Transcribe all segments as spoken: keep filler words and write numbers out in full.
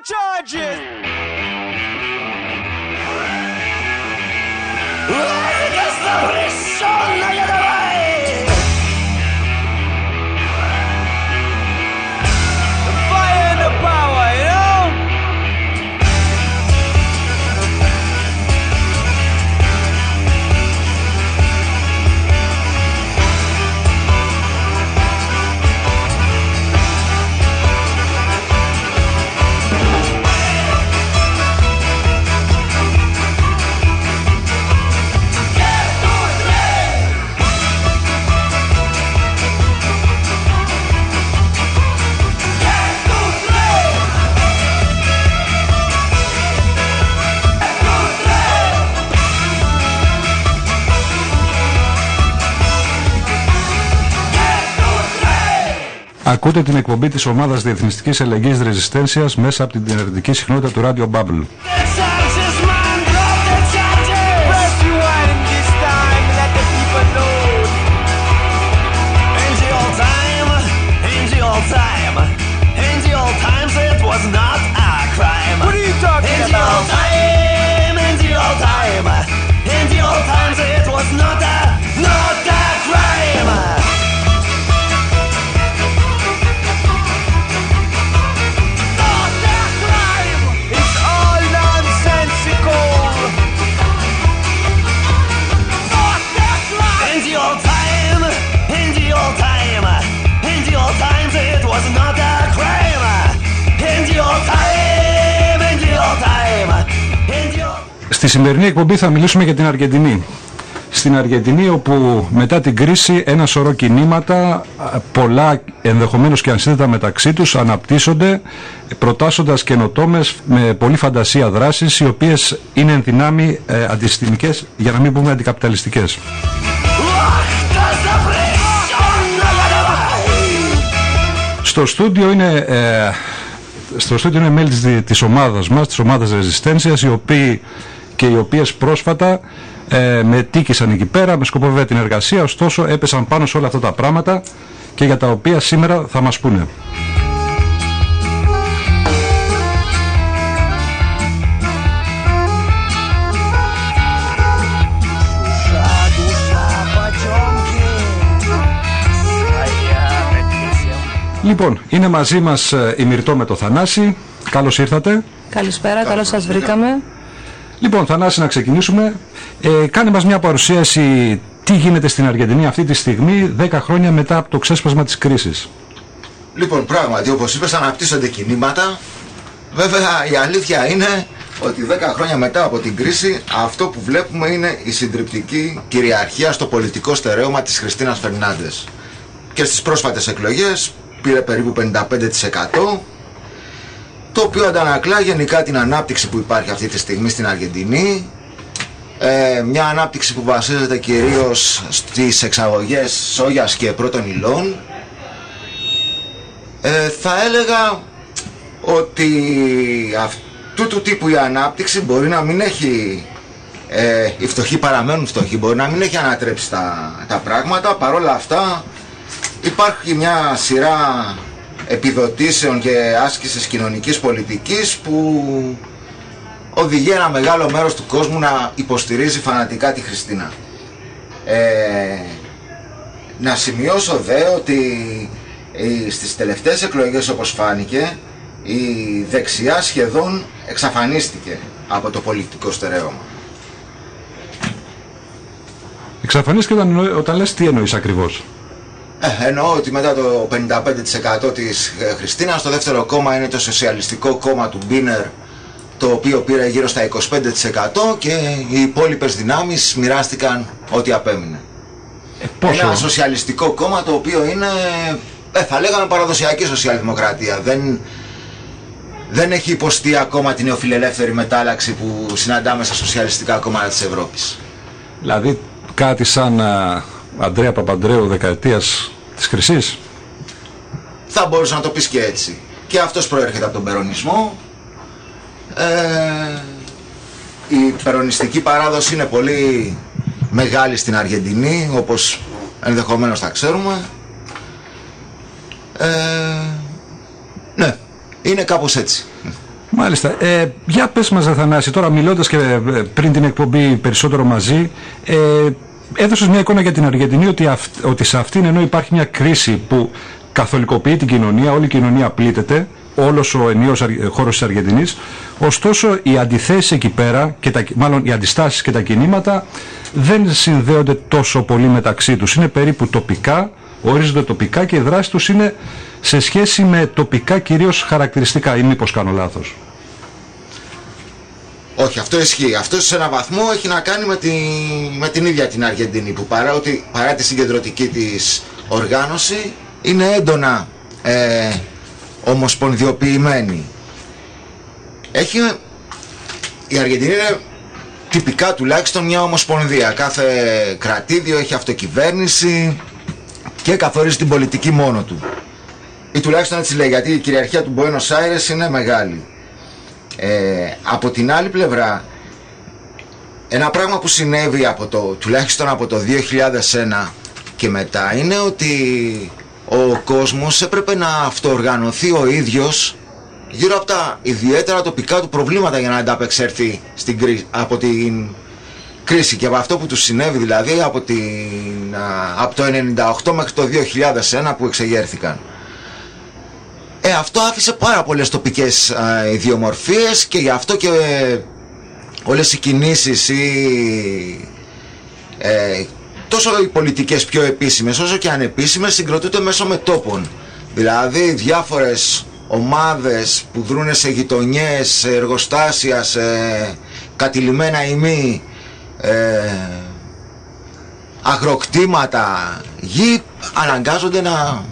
charges. The fire and the power, you know? Ακούτε την εκπομπή της ομάδας Διεθνιστικής Ελεγγύης Ρεζιστένσιας μέσα από την ενεργητική συχνότητα του Radio Bubble. Στη σημερινή εκπομπή θα μιλήσουμε για την Αργεντινή. Στην Αργεντινή, όπου μετά την κρίση ένα σωρό κινήματα, πολλά ενδεχομένως και ανσύνδετα μεταξύ τους, αναπτύσσονται προτάσσοντας καινοτόμες με πολλή φαντασία δράσεις, οι οποίες είναι εν δυνάμει ε, αντισυστημικές, για να μην πούμε αντικαπιταλιστικές. Στο στούντιο είναι, ε, στο στούντιο είναι μέλη της, της ομάδας μας, της ομάδας Ρεζιστένσιας, οι οποίοι και οι οποίες πρόσφατα ε, με τίκησαν εκεί πέρα με σκοπό βέβαια την εργασία, ωστόσο έπεσαν πάνω σε όλα αυτά τα πράγματα και για τα οποία σήμερα θα μας πούνε. Λοιπόν, είναι μαζί μας η Μυρτώ με το Θανάση. Καλώς ήρθατε. Καλησπέρα, καλώς σας βρήκαμε. Λοιπόν, Θανάση, να ξεκινήσουμε. Ε, κάνε μας μια παρουσίαση τι γίνεται στην Αργεντινή αυτή τη στιγμή, δέκα χρόνια μετά από το ξέσπασμα της κρίσης. Λοιπόν, πράγματι, όπως είπες, αναπτύσσονται κινήματα. Βέβαια, η αλήθεια είναι ότι δέκα χρόνια μετά από την κρίση, αυτό που βλέπουμε είναι η συντριπτική κυριαρχία στο πολιτικό στερέωμα της Χριστίνας Φερνάντες. Και στις πρόσφατες εκλογές πήρε περίπου πενήντα πέντε τοις εκατό, το οποίο αντανακλά γενικά την ανάπτυξη που υπάρχει αυτή τη στιγμή στην Αργεντινή. Ε, μια ανάπτυξη που βασίζεται κυρίως στις εξαγωγές σόγιας και πρώτων υλών. Ε, θα έλεγα ότι αυτού του τύπου η ανάπτυξη μπορεί να μην έχει, ε, οι φτωχοί παραμένουν φτωχοί, μπορεί να μην έχει ανατρέψει τα, τα πράγματα. Παρόλα αυτά υπάρχει μια σειρά επιδοτήσεων και άσκησης κοινωνικής πολιτικής που οδηγεί ένα μεγάλο μέρος του κόσμου να υποστηρίζει φανατικά τη Χριστίνα. Ε, να σημειώσω δε ότι ε, στις τελευταίες εκλογές, όπως φάνηκε, η δεξιά σχεδόν εξαφανίστηκε από το πολιτικό στερέωμα. Εξαφανίστηκε όταν, όταν λες τι εννοείς ακριβώς? Ε, εννοώ ότι μετά το πενήντα πέντε τοις εκατό της Χριστίνας, το δεύτερο κόμμα είναι το Σοσιαλιστικό Κόμμα του Μπίνερ, το οποίο πήρε γύρω στα είκοσι πέντε τοις εκατό και οι υπόλοιπες δυνάμεις μοιράστηκαν ό,τι απέμεινε. Ε, πόσο? Ένα σοσιαλιστικό κόμμα το οποίο είναι, ε, θα λέγαμε, παραδοσιακή σοσιαλδημοκρατία. Δεν, δεν έχει υποστεί ακόμα την νεοφιλελεύθερη μετάλλαξη που συναντάμε στα σοσιαλιστικά κόμματα της Ευρώπης. Δηλαδή κάτι σαν α, Ανδρέα Παπανδρέου δεκαετίας της Χρυσής. Θα μπορούσα να το πεις και έτσι. Και αυτός προέρχεται από τον περονισμό. Ε, η περονιστική παράδοση είναι πολύ μεγάλη στην Αργεντινή, όπως ενδεχομένως θα ξέρουμε. Ε, ναι, είναι κάπως έτσι. Μάλιστα. Ε, για πες μας, Αθανάση, τώρα μιλώντας και ε, πριν την εκπομπή περισσότερο μαζί, ε, έδωσες μια εικόνα για την Αργεντινή ότι, αυ, ότι σε αυτήν, ενώ υπάρχει μια κρίση που καθολικοποιεί την κοινωνία, όλη η κοινωνία πλήττεται, όλος ο ενιαίος χώρος της Αργεντινής, ωστόσο οι αντιθέσεις εκεί πέρα, και τα, μάλλον οι αντιστάσεις και τα κινήματα δεν συνδέονται τόσο πολύ μεταξύ τους. Είναι περίπου τοπικά, ορίζονται τοπικά και η δράση τους είναι σε σχέση με τοπικά κυρίως χαρακτηριστικά, ή μήπως κάνω λάθος? Όχι, αυτό ισχύει. Αυτό σε έναν βαθμό έχει να κάνει με, τη, με την ίδια την Αργεντινή, που παρά, ότι, παρά τη συγκεντρωτική της οργάνωση είναι έντονα ε, ομοσπονδιοποιημένη. Έχει, η Αργεντινή είναι τυπικά τουλάχιστον μια ομοσπονδία. Κάθε κρατήδιο έχει αυτοκυβέρνηση και καθορίζει την πολιτική μόνο του. Ή τουλάχιστον έτσι λέει, γιατί η κυριαρχία του Μπουένος Άιρες είναι μεγάλη. Ε, από την άλλη πλευρά, ένα πράγμα που συνέβη από το, τουλάχιστον από το δύο χιλιάδες ένα και μετά, είναι ότι ο κόσμος έπρεπε να αυτοοργανωθεί ο ίδιος γύρω από τα ιδιαίτερα τοπικά του προβλήματα για να ανταπεξέλθει στην κρίση, από την κρίση, και από αυτό που του συνέβη, δηλαδή από, την, από το ενενήντα οκτώ μέχρι το δύο χιλιάδες ένα που εξεγέρθηκαν. Ε, αυτό άφησε πάρα πολλές τοπικές α, ιδιομορφίες, και γι' αυτό και ε, όλες οι κινήσεις ή, ε, τόσο οι πολιτικές πιο επίσημες όσο και ανεπίσημες συγκροτούνται μέσω μετώπων. Δηλαδή διάφορες ομάδες που δρούνε σε γειτονιές, σε εργοστάσια, σε κατηλημένα ή μη ε, αγροκτήματα, γη, αναγκάζονται να...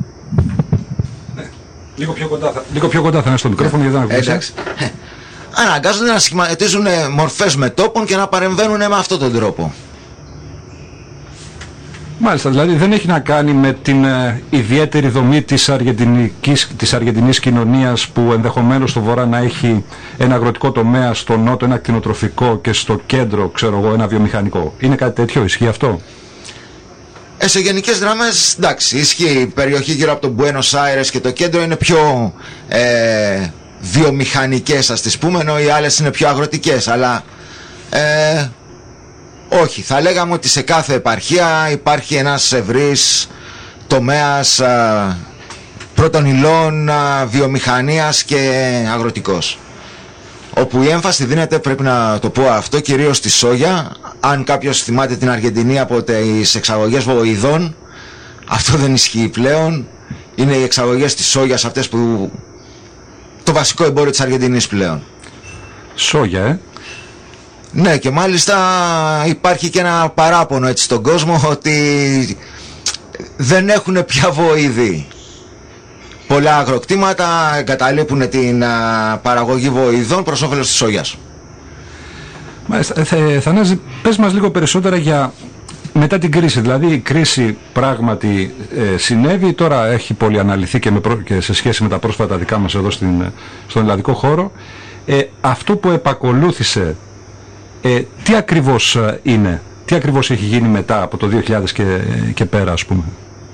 Λίγο πιο κοντά θα, λίγο πιο κοντά θα είναι στο μικρόφωνο, γιατί δεν ακούγεσαι. Εντάξει. Αναγκάζονται να σχηματίζουν μορφές μετώπων και να παρεμβαίνουν με αυτόν τον τρόπο. Μάλιστα, δηλαδή δεν έχει να κάνει με την ε, ιδιαίτερη δομή της αργεντινικής, της αργεντινής κοινωνίας, που ενδεχομένως στο βορρά να έχει ένα αγροτικό τομέα, στο νότο ένα κτηνοτροφικό και στο κέντρο, ξέρω εγώ, ένα βιομηχανικό. Είναι κάτι τέτοιο, ισχύει αυτό? Ε, σε γενικές γραμμές, εντάξει, ισχύει. Η περιοχή γύρω από τον Μπουένος Άιρες και το κέντρο είναι πιο ε, βιομηχανικές, ας τις πούμε, ενώ οι άλλες είναι πιο αγροτικές. Αλλά ε, όχι, θα λέγαμε ότι σε κάθε επαρχία υπάρχει ένας ευρύς τομέας α, πρώτων υλών, α, βιομηχανίας και αγροτικός, όπου η έμφαση δίνεται, πρέπει να το πω αυτό, κυρίως στη σόγια. Αν κάποιος θυμάται την Αργεντινή από τις εξαγωγές βοηδών, αυτό δεν ισχύει πλέον. Είναι οι εξαγωγές της σόγιας αυτές που... το βασικό εμπόριο της Αργεντινής πλέον. Σόγια, ε? Ναι, και μάλιστα υπάρχει και ένα παράπονο έτσι στον κόσμο ότι δεν έχουν πια βοηδοί. Πολλά αγροκτήματα εγκαταλείπουν την α, παραγωγή βοηδών προς όφελος της σόγιας. Μάλιστα. Θε, Θανάση, πες μας λίγο περισσότερα για μετά την κρίση. Δηλαδή η κρίση πράγματι ε, συνέβη, τώρα έχει πολύ αναλυθεί και, με προ, και σε σχέση με τα πρόσφατα δικά μας εδώ στην, στον ελλαδικό χώρο. Ε, αυτό που επακολούθησε, ε, τι ακριβώς είναι, τι ακριβώς έχει γίνει μετά από το δύο χιλιάδες και, και πέρα, ας πούμε?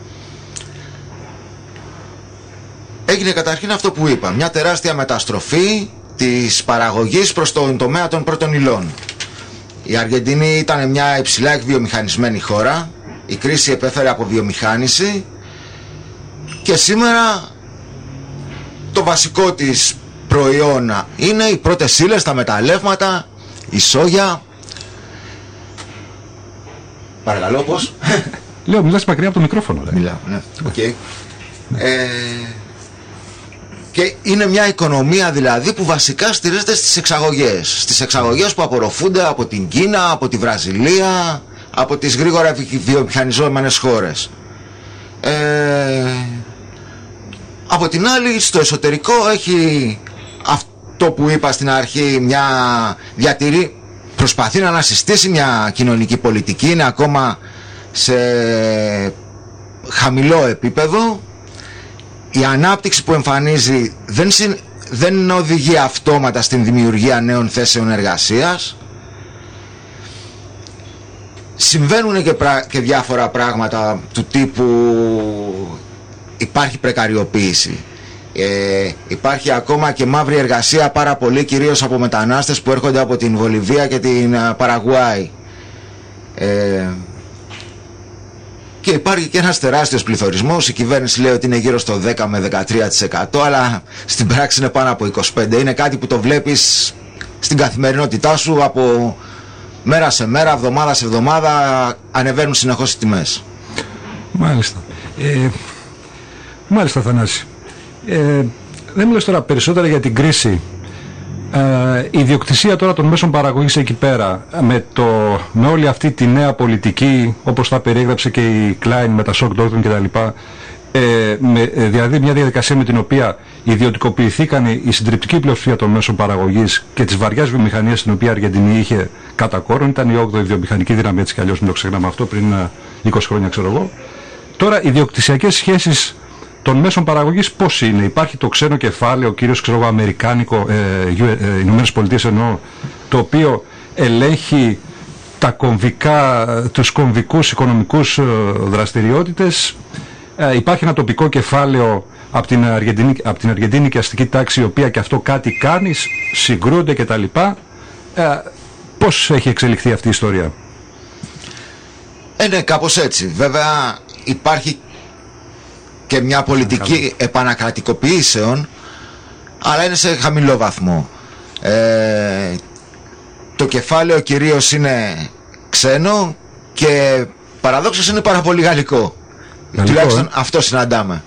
Έγινε καταρχήν αυτό που είπα, μια τεράστια μεταστροφή της παραγωγής προς τον τομέα των πρώτων υλών. Η Αργεντινή ήταν μια υψηλά εκβιομηχανισμένη χώρα, η κρίση επέφερε από βιομηχάνηση, και σήμερα το βασικό της προϊόν είναι οι πρώτες ύλες, τα μεταλλεύματα, η σόγια. Παρακαλώ, πώς? Λέω, μιλάς μακριά από το μικρόφωνο. Μιλάω, ναι. Okay. ε, και είναι μια οικονομία δηλαδή που βασικά στηρίζεται στις εξαγωγές. Στις εξαγωγές που απορροφούνται από την Κίνα, από τη Βραζιλία, από τις γρήγορα βιομηχανιζόμενες χώρες. Ε, από την άλλη, στο εσωτερικό έχει αυτό που είπα στην αρχή, μια διατηρεί, προσπαθεί να ανασυστήσει μια κοινωνική πολιτική, είναι ακόμα σε χαμηλό επίπεδο. Η ανάπτυξη που εμφανίζει δεν, συν, δεν οδηγεί αυτόματα στην δημιουργία νέων θέσεων εργασίας. Συμβαίνουν και, πρα, και διάφορα πράγματα του τύπου υπάρχει πρεκαριοποίηση. Ε, υπάρχει ακόμα και μαύρη εργασία πάρα πολύ, κυρίως από μετανάστες που έρχονται από την Βολιβία και την Παραγουάη. Ε, και υπάρχει και ένας τεράστιος πληθωρισμός. Η κυβέρνηση λέει ότι είναι γύρω στο δέκα με δεκατρία τοις εκατό, αλλά στην πράξη είναι πάνω από είκοσι πέντε τοις εκατό. Είναι κάτι που το βλέπεις στην καθημερινότητά σου, από μέρα σε μέρα, εβδομάδα σε εβδομάδα, ανεβαίνουν συνεχώς οι τιμές. Μάλιστα. Ε, μάλιστα, Θανάση. Ε, δεν μιλάς τώρα περισσότερα για την κρίση. Ε, η ιδιοκτησία τώρα των μέσων παραγωγής εκεί πέρα, με, το, με όλη αυτή τη νέα πολιτική, όπως τα περιέγραψε και η Klein με τα shock doctrine κτλ. Ε, με, δηλαδή μια διαδικασία με την οποία ιδιωτικοποιηθήκαν η συντριπτική πλειοψηφία των μέσων παραγωγής και της βαριάς βιομηχανίας, την οποία η Αργεντινή είχε κατά κόρον. Ήταν η όγδοη βιομηχανική δύναμη, έτσι κι αλλιώς, μην το ξεχνάμε αυτό, πριν είκοσι χρόνια ξέρω εγώ. Τώρα οι ιδιοκτησιακές σχέσεις των μέσων παραγωγής πώς είναι? Υπάρχει το ξένο κεφάλαιο, κυρίως ξέρω εγώ αμερικάνικο, ε, ε, Ηνωμένες Πολιτείες εννοώ, το οποίο ελέγχει τα κομβικά, τους κομβικούς οικονομικούς ε, δραστηριότητες. Ε, υπάρχει ένα τοπικό κεφάλαιο από την Αργεντινή, από την Αργεντίνικη αστική τάξη, η οποία και αυτό κάτι κάνει, συγκρούνται κτλ. Ε, πώς έχει εξελιχθεί αυτή η ιστορία? Ε, ναι, κάπως έτσι. Βέβαια υπάρχει και μια πολιτική επανακρατικοποιήσεων, αλλά είναι σε χαμηλό βαθμό. Ε, το κεφάλαιο κυρίως είναι ξένο και παραδόξως είναι πάρα πολύ γαλλικό. Γαλλικό, τουλάχιστον ε? αυτό συναντάμε.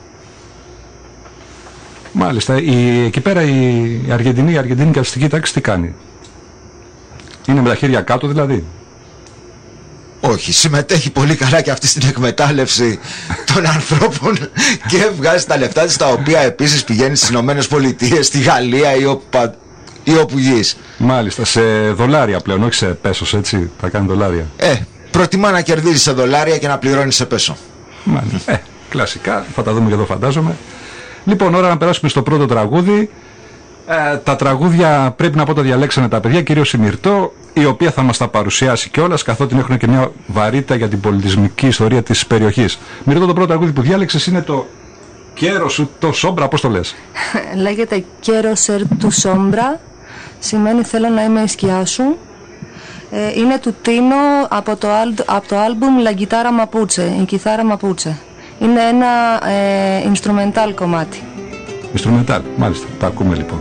Μάλιστα. Η, εκεί πέρα η Αργεντινή, η Αργεντινή αστική τάξη τι κάνει? Είναι με τα χέρια κάτω δηλαδή? Όχι, συμμετέχει πολύ καλά και αυτή στην εκμετάλλευση των ανθρώπων και βγάζει τα λεφτά της, τα οποία επίσης πηγαίνει στις Ηνωμένες Πολιτείες, στη Γαλλία ή όπου, ή όπου γης. Μάλιστα, σε δολάρια πλέον, όχι σε πέσος, έτσι, θα κάνει δολάρια. Ε, προτιμά να κερδίζει σε δολάρια και να πληρώνει σε πέσο. Μάλιστα, ε, κλασικά, θα τα δούμε και εδώ φαντάζομαι. Λοιπόν, ώρα να περάσουμε στο πρώτο τραγούδι. Ε, τα τραγούδια πρέπει να πω τα διαλέξανε τα παιδιά, κυρίως η Μυρτώ, η οποία θα μας τα παρουσιάσει κιόλας, καθότι έχουν και μια βαρύτητα για την πολιτισμική ιστορία της περιοχής. Μυρτώ, το πρώτο τραγούδι που διάλεξες είναι το Quiero tu sombra, πώς το λες? Λέγεται Quiero ser tu sombra, σημαίνει θέλω να είμαι η σκιά σου. Ε, είναι του Τίνο από το, από το άλμπουμ La Guitarra Mapuche, η κιθάρα Μαπούτσε. Είναι ένα ε, instrumental κομμάτι. Instrumental, μάλιστα, τα ακούμε λοιπόν.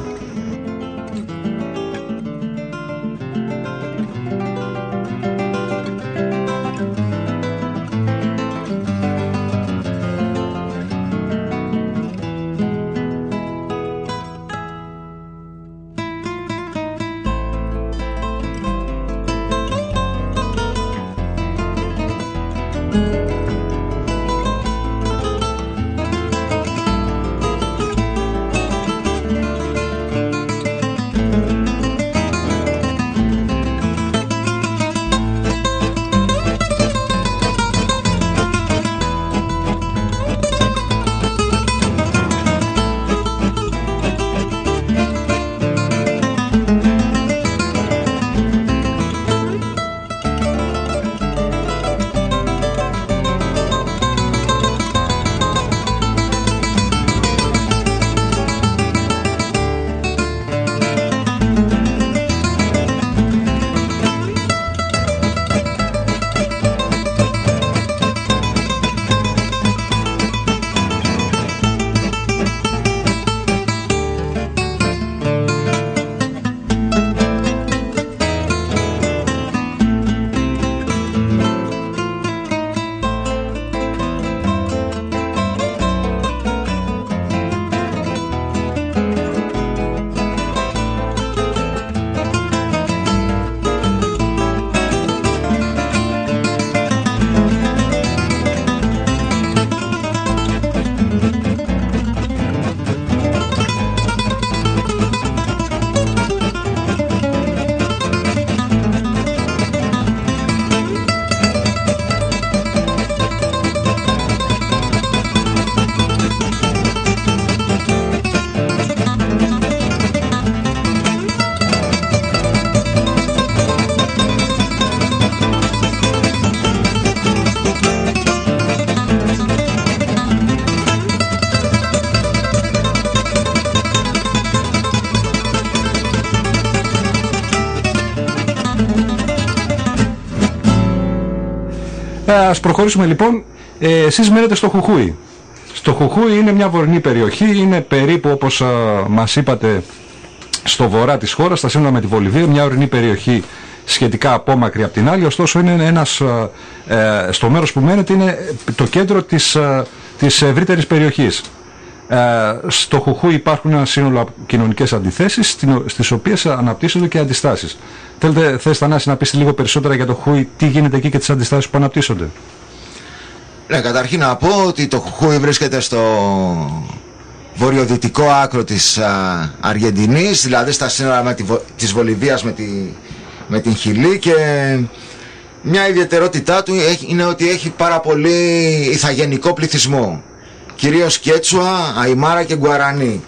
Ε, ας προχωρήσουμε λοιπόν. Ε, εσείς μένετε στο Χουχούι. Στο Χουχούι είναι μια βορεινή περιοχή, είναι περίπου όπως α, μας είπατε στο βορρά της χώρας, στα σύνορα με τη Βολιβία, μια ορεινή περιοχή σχετικά απόμακρη από την άλλη, ωστόσο είναι ένας, ε, στο μέρος που μένετε είναι το κέντρο της, ε, της ευρύτερης περιοχής. Ε, στο Χουχούι υπάρχουν ένα σύνολο κοινωνικές αντιθέσεις, στις οποίες αναπτύσσονται και αντιστάσεις. Θέλετε, θες Θανάση να πεις λίγο περισσότερα για το Χουχούι, τι γίνεται εκεί και τις αντιστάσεις που αναπτύσσονται? Ναι, καταρχήν να πω ότι το Χουχούι βρίσκεται στο βορειοδυτικό άκρο της α, Αργεντινής, δηλαδή στα σύνορα με τη, της Βολιβίας με, τη, με την Χιλή, και μια ιδιαιτερότητά του είναι ότι έχει πάρα πολύ ηθαγενικό πληθυσμό, κυρίως Κέτσουα, Αϊμάρα και Γκουαρανί.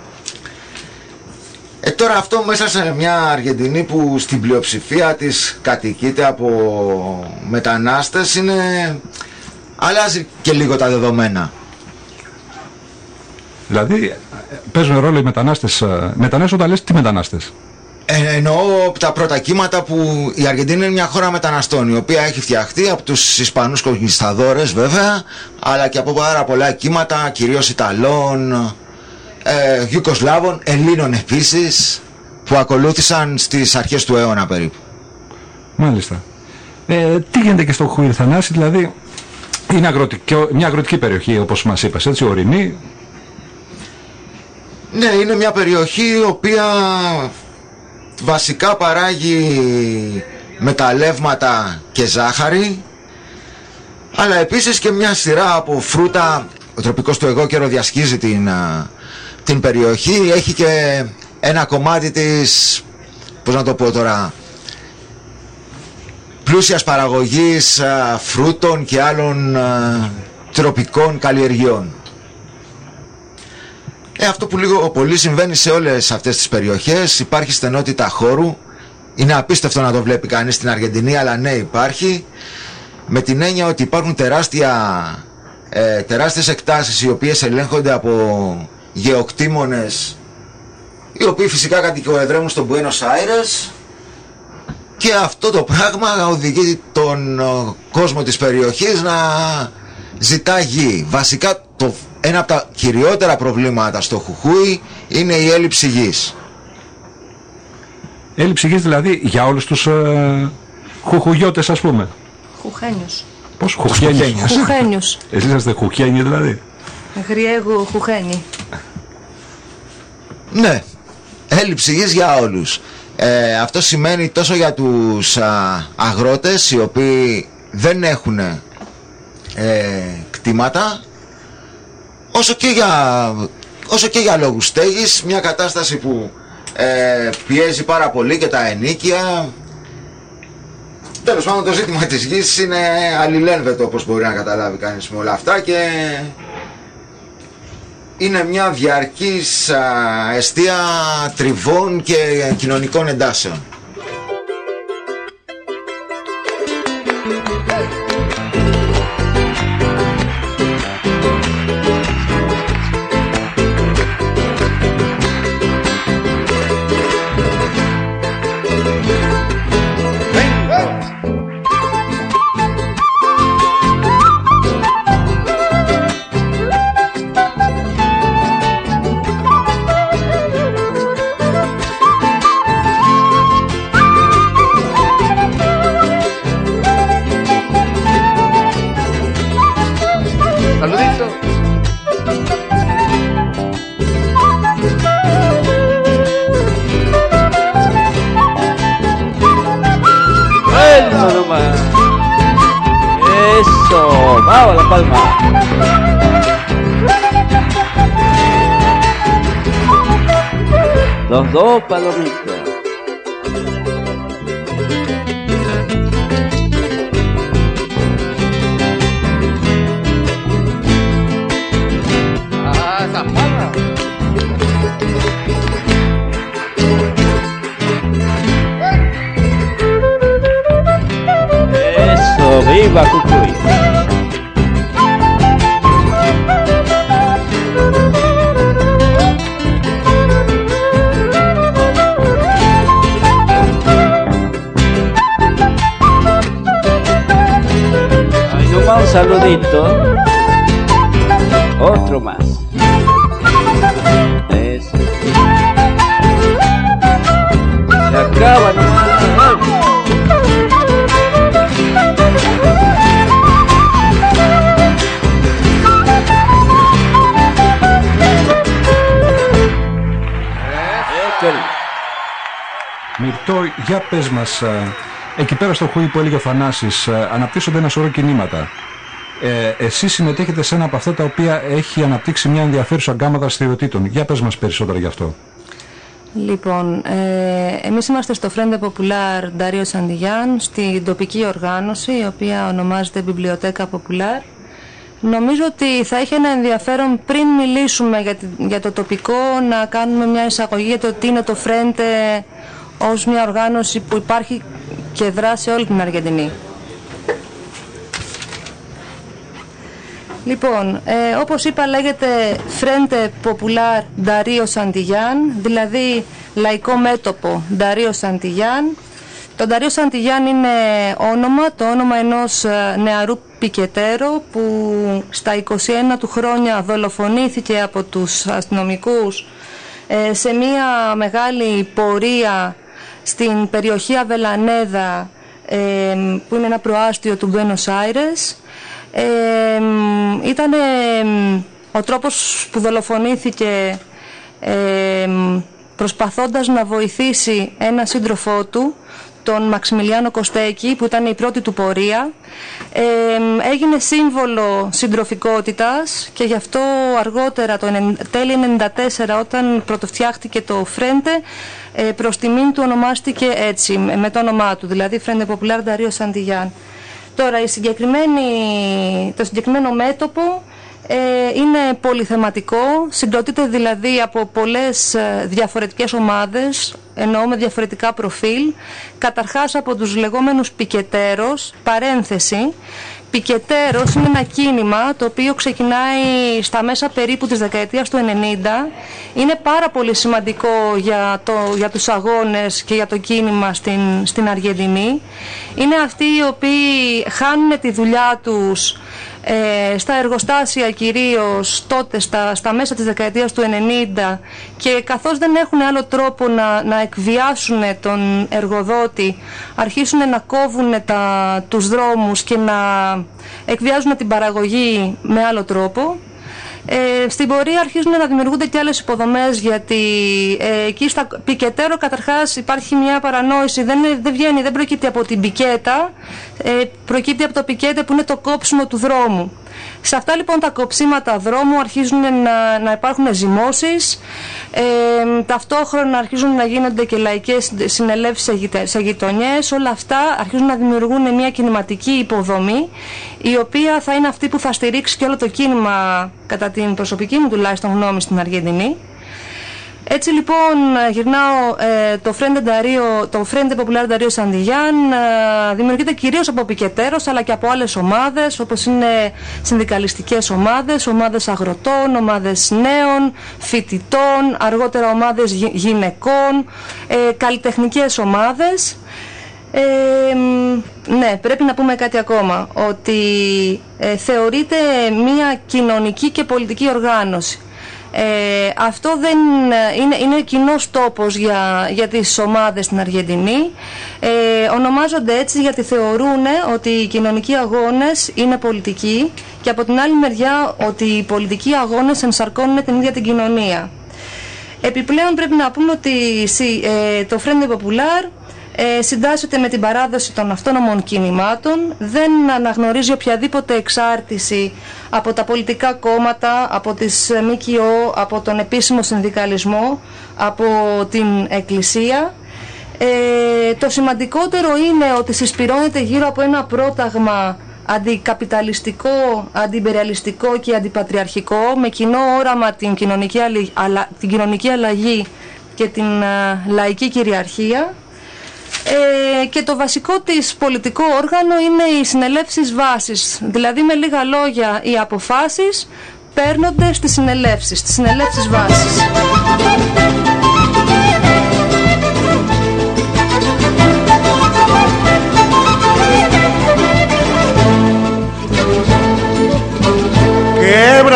Ε, τώρα αυτό μέσα σε μια Αργεντινή που στην πλειοψηφία της κατοικείται από μετανάστες, είναι... αλλάζει και λίγο τα δεδομένα. Δηλαδή παίζουν ρόλο οι μετανάστες. Μετανάστες όταν λες τι μετανάστες? Ε, εννοώ τα πρώτα κύματα που η Αργεντινή είναι μια χώρα μεταναστών, η οποία έχει φτιαχτεί από τους Ισπανούς κονκισταδόρες βέβαια, αλλά και από πάρα πολλά κύματα, κυρίως Ιταλών, ε, Ιουκοσλάβων, Ελλήνων επίσης, που ακολούθησαν στις αρχές του αιώνα περίπου. Μάλιστα. Ε, τι γίνεται και στο Χουχούι, Θανάση, δηλαδή είναι αγροτικό, μια αγροτική περιοχή όπως μας είπες, έτσι, ορεινή. Ναι, είναι μια περιοχή η οποία βασικά παράγει μεταλλεύματα και ζάχαρη, αλλά επίσης και μια σειρά από φρούτα. Ο τροπικός του εγώ καιρό διασχίζει την, την περιοχή. Έχει και ένα κομμάτι της, πώς να το πω τώρα, πλούσιας παραγωγής φρούτων και άλλων τροπικών καλλιεργειών. Ε, αυτό που λίγο πολύ συμβαίνει σε όλες αυτές τις περιοχές, υπάρχει στενότητα χώρου. Είναι απίστευτο να το βλέπει κανείς στην Αργεντινή, αλλά ναι, υπάρχει. Με την έννοια ότι υπάρχουν τεράστια, ε, τεράστιες εκτάσεις οι οποίες ελέγχονται από γεωκτήμονες, οι οποίοι φυσικά κατοικοεδρεύουν στον Μπουένος Άιρες, και αυτό το πράγμα οδηγεί τον ο, κόσμο της περιοχής να ζητά γη. Βασικά το, ένα από τα κυριότερα προβλήματα στο Χουχούι είναι η έλλειψη γης. Έλλειψη γης δηλαδή για όλους τους ε, χουχουγιώτες, ας πούμε. Χουχένιους. Πώς? Χουχένιους. Χουχένιους. Εσείς είστε χουχένιοι δηλαδή? Γριέγου χουχένι. Ναι, έλλειψη γης για όλους. Ε, αυτό σημαίνει τόσο για τους α, αγρότες, οι οποίοι δεν έχουν ε, κτήματα, όσο και για, όσο και για λόγους στέγης, μια κατάσταση που ε, πιέζει πάρα πολύ και τα ενοίκια. Τέλος πάντων, το ζήτημα της γης είναι αλληλένδετο, όπως μπορεί να καταλάβει κανείς με όλα αυτά, και είναι μια διαρκής α, εστία τριβών και κοινωνικών εντάσεων. Bravo, La Palma. Los dos palomitas. Ah, esa palma. Eso, viva Cucuy. saludito. Otro más. Eso. Se acaba nomás. Μυρτώ, για πες μας, εκεί πέρα στο Χούι που έλεγε ο Θανάσης, αναπτύσσονται ένα σωρό κινήματα. Ε, εσείς συμμετέχετε σε ένα από αυτά τα οποία έχει αναπτύξει μια ενδιαφέρουσα γκάμα δραστηριοτήτων. Για πες μας περισσότερα γι' αυτό. Λοιπόν, ε, εμείς είμαστε στο Frente Popular Darío Santillán, στην τοπική οργάνωση, η οποία ονομάζεται Βιβλιοτέκα Popular. Νομίζω ότι θα έχει ένα ενδιαφέρον, πριν μιλήσουμε για, για το τοπικό, να κάνουμε μια εισαγωγή για το τι είναι το Frente ως μια οργάνωση που υπάρχει και δρά σε όλη την Αργεντινή. Λοιπόν, ε, όπως είπα, λέγεται Frente Popular Darío Santillán, δηλαδή λαϊκό μέτωπο Darío Santillán. Το Darío Santillán είναι όνομα, το όνομα ενός νεαρού πικετέρο που στα είκοσι ένα του χρόνια δολοφονήθηκε από τους αστυνομικούς ε, σε μια μεγάλη πορεία στην περιοχή Αβελανέδα, ε, που είναι ένα προάστιο του Μπουένος Άιρες. Ε, ήταν ε, ο τρόπος που δολοφονήθηκε ε, προσπαθώντας να βοηθήσει ένα σύντροφό του, τον Μαξιμιλιάνο Κωστέκη, που ήταν η πρώτη του πορεία. Ε, έγινε σύμβολο συντροφικότητας και γι' αυτό αργότερα, το τέλη ενενήντα τέσσερα, όταν πρωτοφτιάχτηκε το Frente, ε, προς τιμήν του ονομάστηκε έτσι, με το όνομά του, δηλαδή Frente Popular Darío Santillán. Τώρα, η συγκεκριμένη, το συγκεκριμένο μέτωπο ε, είναι πολυθεματικό, συγκροτείται δηλαδή από πολλές διαφορετικές ομάδες, εννοώ με διαφορετικά προφίλ, καταρχάς από τους λεγόμενους πικετέρος, παρένθεση. Πικετέρος είναι ένα κίνημα το οποίο ξεκινάει στα μέσα περίπου της δεκαετίας του ενενήντα. Είναι πάρα πολύ σημαντικό για, το, για τους αγώνες και για το κίνημα στην, στην Αργεντινή. Είναι αυτοί οι οποίοι χάνουν τη δουλειά τους ε, στα εργοστάσια κυρίως τότε στα, στα μέσα της δεκαετίας του ενενήντα, και καθώς δεν έχουν άλλο τρόπο να, να εκβιάσουν τον εργοδότη, αρχίσουν να κόβουν τα, τους δρόμους και να εκβιάζουν την παραγωγή με άλλο τρόπο. Ε, στην πορεία αρχίζουν να δημιουργούνται και άλλες υποδομές, γιατί ε, εκεί στα πικετέρο καταρχάς υπάρχει μια παρανόηση, δεν, δεν βγαίνει, δεν προκύπτει από την πικέτα, ε, προκύπτει από το πικέτε που είναι το κόψιμο του δρόμου. Σε αυτά λοιπόν τα κοψίματα δρόμου αρχίζουν να, να υπάρχουν ζυμώσεις, ε, ταυτόχρονα αρχίζουν να γίνονται και λαϊκές συνελεύσεις σε γειτονιές. Όλα αυτά αρχίζουν να δημιουργούν μια κινηματική υποδομή, η οποία θα είναι αυτή που θα στηρίξει και όλο το κίνημα, κατά την προσωπική μου τουλάχιστον γνώμη, στην Αργεντινή. Έτσι λοιπόν γυρνάω, ε, το, Frente Darío, το Frente Popular Darío Santillán ε, δημιουργείται κυρίως από πικετέρος, αλλά και από άλλες ομάδες, όπως είναι συνδικαλιστικές ομάδες, ομάδες αγροτών, ομάδες νέων, φοιτητών, αργότερα ομάδες γυ, γυναικών, ε, καλλιτεχνικές ομάδες. Ε, ναι, πρέπει να πούμε κάτι ακόμα, ότι ε, θεωρείται μια κοινωνική και πολιτική οργάνωση. Ε, αυτό δεν είναι, είναι κοινός τόπος για, για τις ομάδες στην Αργεντινή. Ε, ονομάζονται έτσι γιατί θεωρούν ότι οι κοινωνικοί αγώνες είναι πολιτικοί, και από την άλλη μεριά ότι οι πολιτικοί αγώνες ενσαρκώνουν την ίδια την κοινωνία. Επιπλέον πρέπει να πούμε ότι ε, το Frente Popular Ε, συντάσσεται με την παράδοση των αυτόνομων κινημάτων, δεν αναγνωρίζει οποιαδήποτε εξάρτηση από τα πολιτικά κόμματα, από τις ΜΚΟ, από τον επίσημο συνδικαλισμό, από την Εκκλησία. Ε, το σημαντικότερο είναι ότι συσπυρώνεται γύρω από ένα πρόταγμα αντικαπιταλιστικό, αντιυμπεριαλιστικό και αντιπατριαρχικό, με κοινό όραμα την κοινωνική, αλλα, την κοινωνική αλλαγή και την uh, λαϊκή κυριαρχία. Ε, και το βασικό της πολιτικό όργανο είναι οι συνελεύσεις βάσης, δηλαδή με λίγα λόγια οι αποφάσεις παίρνονται στις συνελεύσεις, στις συνελεύσεις βάσης.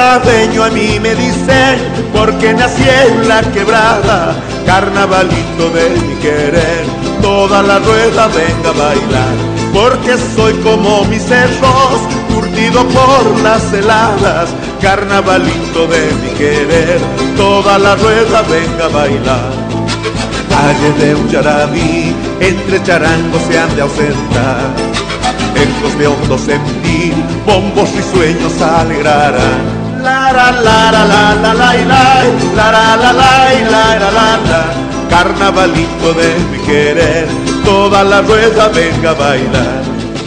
quebradeño a mí me dicen, porque nací en la quebrada, carnavalito de mi querer, toda la rueda venga a bailar, porque soy como mis cerros, curtido por las heladas, carnavalito de mi querer, toda la rueda venga a bailar. Calle de un yarabí, entre charangos se han de ausentar, ecos de hondo sentir, bombos risueños alegrarán. La la la la la la la la la la la la la la la, carnavalito de mi querer, toda la rueda venga a bailar.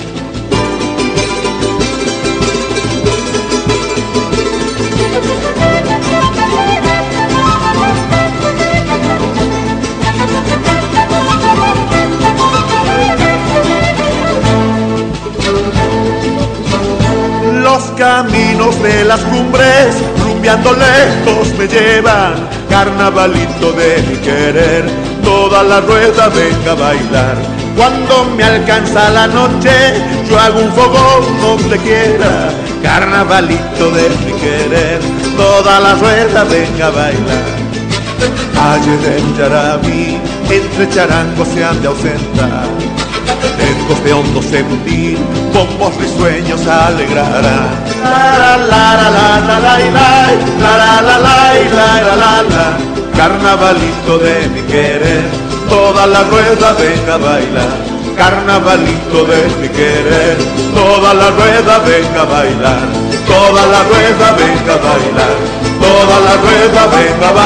Los caminos de las cumbres, rumbeando lejos me llevan, carnavalito de mi querer, toda la rueda venga a bailar. Cuando me alcanza la noche, yo hago un fogón donde quiera, carnavalito de mi querer, toda la rueda venga a bailar. Calle del Yarabí, entre charangos se han de ausentar, ecos de hondo sentir, bombos risueños alegrarán. La la la la la la la la la la la la, carnavalito de mi querer, toda la rueda venga a bailar, carnavalito de mi querer, toda la rueda venga a bailar, toda la rueda venga a bailar, toda la rueda venga a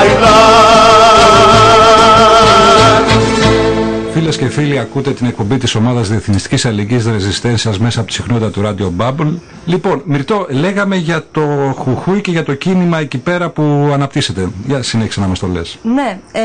bailar. Φίλες και φίλοι, ακούτε την εκπομπή της ομάδας Διεθνιστικής Αλληλεγγύης Ρεζιστένσιας μέσα από τη συχνότητα του Radio Bubble. Λοιπόν, Μυρτώ, λέγαμε για το Χουχούι και για το κίνημα εκεί πέρα που αναπτύσσεται. Για συνέχισε να μας το λες. Ναι, ε,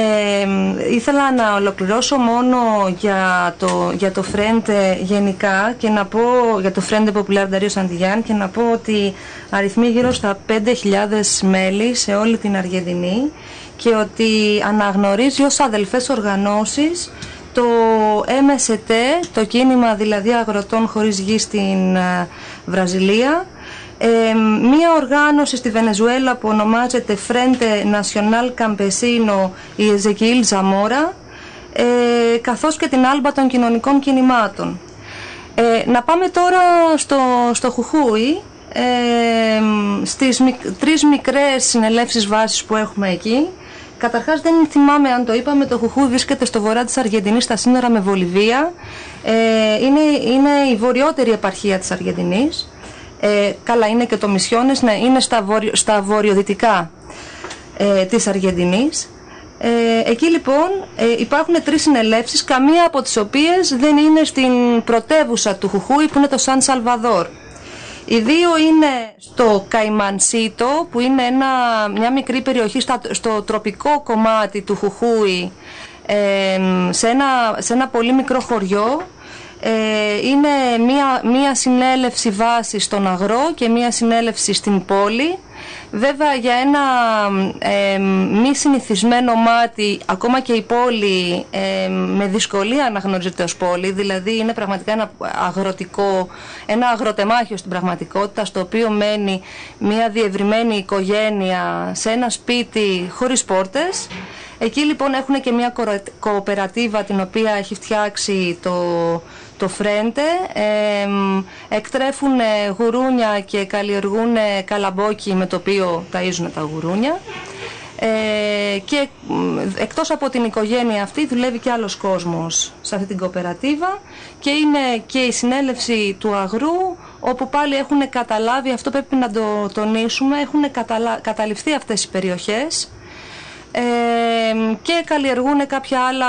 ήθελα να ολοκληρώσω μόνο για το, για το Frente γενικά και να πω για το Frente Popular Darío Santillán και να πω ότι αριθμεί γύρω στα πέντε χιλιάδες μέλη σε όλη την Αργεντινή και ότι αναγνωρίζει ως αδελφές οργανώσεις το εμ ες τι, το κίνημα δηλαδή αγροτών χωρίς γη στην uh, Βραζιλία, ε, μία οργάνωση στη Βενεζουέλα που ονομάζεται Frente Nacional Campesino η Εζεκιήλ Ζαμόρα, ε, καθώς και την Άλμπα των κοινωνικών κινημάτων. Ε, να πάμε τώρα στο, στο Χουχούι, ε, στις μικ, τρεις μικρές συνελεύσεις βάσης που έχουμε εκεί. Καταρχάς δεν θυμάμαι αν το είπαμε, το Χουχούι βρίσκεται στο βορρά της Αργεντινής στα σύνορα με Βολιβία. Ε, είναι, είναι η βορειότερη επαρχία της Αργεντινής. Ε, καλά, είναι και το Μισιόνες, ναι, είναι στα, βορειο, στα βορειοδυτικά ε, της Αργεντινής. Ε, εκεί λοιπόν ε, υπάρχουν τρεις συνελεύσεις, καμία από τις οποίες δεν είναι στην πρωτεύουσα του Χουχούι που είναι το Σαν Σαλβαδόρ. Οι δύο είναι στο Καϊμανσίτο που είναι ένα, μια μικρή περιοχή στα, στο τροπικό κομμάτι του Χουχούι, ε, σε, ένα, σε ένα πολύ μικρό χωριό. Ε, είναι μια, μια συνέλευση βάση στον αγρό και μια συνέλευση στην πόλη. Βέβαια για ένα ε, μη συνηθισμένο μάτι, ακόμα και η πόλη ε, με δυσκολία αναγνωρίζεται ως πόλη, δηλαδή είναι πραγματικά ένα αγροτικό, ένα αγροτεμάχιο στην πραγματικότητα, στο οποίο μένει μια διευρυμένη οικογένεια σε ένα σπίτι χωρίς πόρτες. Εκεί λοιπόν έχουν και μια κοοπερατίβα την οποία έχει φτιάξει το, το Frente, ε, εκτρέφουν γουρούνια και καλλιεργούν καλαμπόκι με το οποίο ταΐζουν τα γουρούνια. Ε, και εκτός από την οικογένεια αυτή δουλεύει και άλλος κόσμος σε αυτή την κοοπερατίβα και είναι και η συνέλευση του αγρού, όπου πάλι έχουν καταλάβει, αυτό πρέπει να το τονίσουμε, έχουν καταλα... καταληφθεί αυτές οι περιοχές ε, και καλλιεργούν κάποια άλλα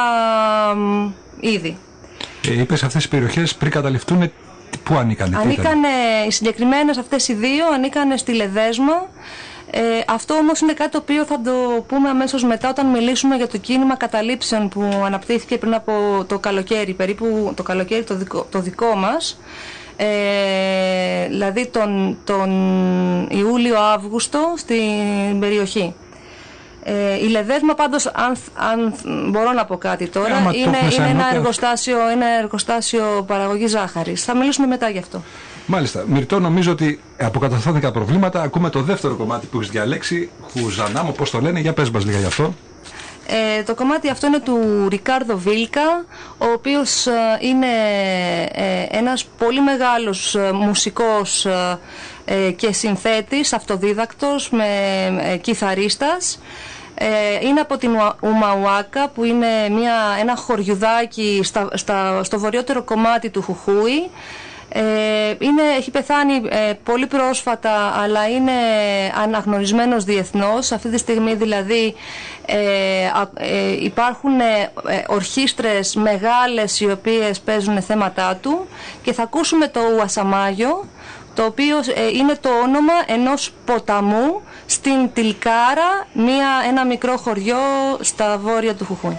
είδη. Ε, είπες αυτές οι περιοχές πριν καταληφθούν, πού ανήκανε? Ανήκανε, οι συγκεκριμένες αυτές οι δύο ανήκανε στη Λεδέσμα. Ε, αυτό όμως είναι κάτι το οποίο θα το πούμε αμέσως μετά όταν μιλήσουμε για το κίνημα καταλήψεων που αναπτύχθηκε πριν από το καλοκαίρι, περίπου το καλοκαίρι το δικό, το δικό μας, ε, δηλαδή τον, τον Ιούλιο-Αύγουστο στην περιοχή. Ε, η Λεδέσμα πάντως, αν, αν μπορώ να πω κάτι τώρα, ε, είναι, είναι ένα, εργοστάσιο, ένα εργοστάσιο παραγωγής ζάχαρης. Θα μιλήσουμε μετά γι' αυτό. Μάλιστα. Μυρτώ, νομίζω ότι αποκαταστάθηκαν τα προβλήματα. Ακούμε το δεύτερο κομμάτι που έχεις διαλέξει. Χουζανάμο, πώς το λένε, για πες μας λίγα γι' αυτό. Ε, το κομμάτι αυτό είναι του Ρικάρδο Βίλκα, ο οποίος ε, είναι ε, ένας πολύ μεγάλος ε, μουσικός ε, και συνθέτης, αυτοδίδακτος, με ε, κιθαρίστας. Ε, είναι από την Ουμαουάκα, που είναι μια, ένα χωριουδάκι στα, στα, στο βορειότερο κομμάτι του Χουχούι. Ε, είναι, έχει πεθάνει ε, πολύ πρόσφατα, αλλά είναι αναγνωρισμένος διεθνώς. Αυτή τη στιγμή δηλαδή ε, ε, υπάρχουν ε, ορχήστρες μεγάλες οι οποίες παίζουν θέματά του, και θα ακούσουμε το Ουασαμάγιο, το οποίο ε, είναι το όνομα ενός ποταμού στην Τιλκάρα, μια, ένα μικρό χωριό στα βόρεια του Χουχούι.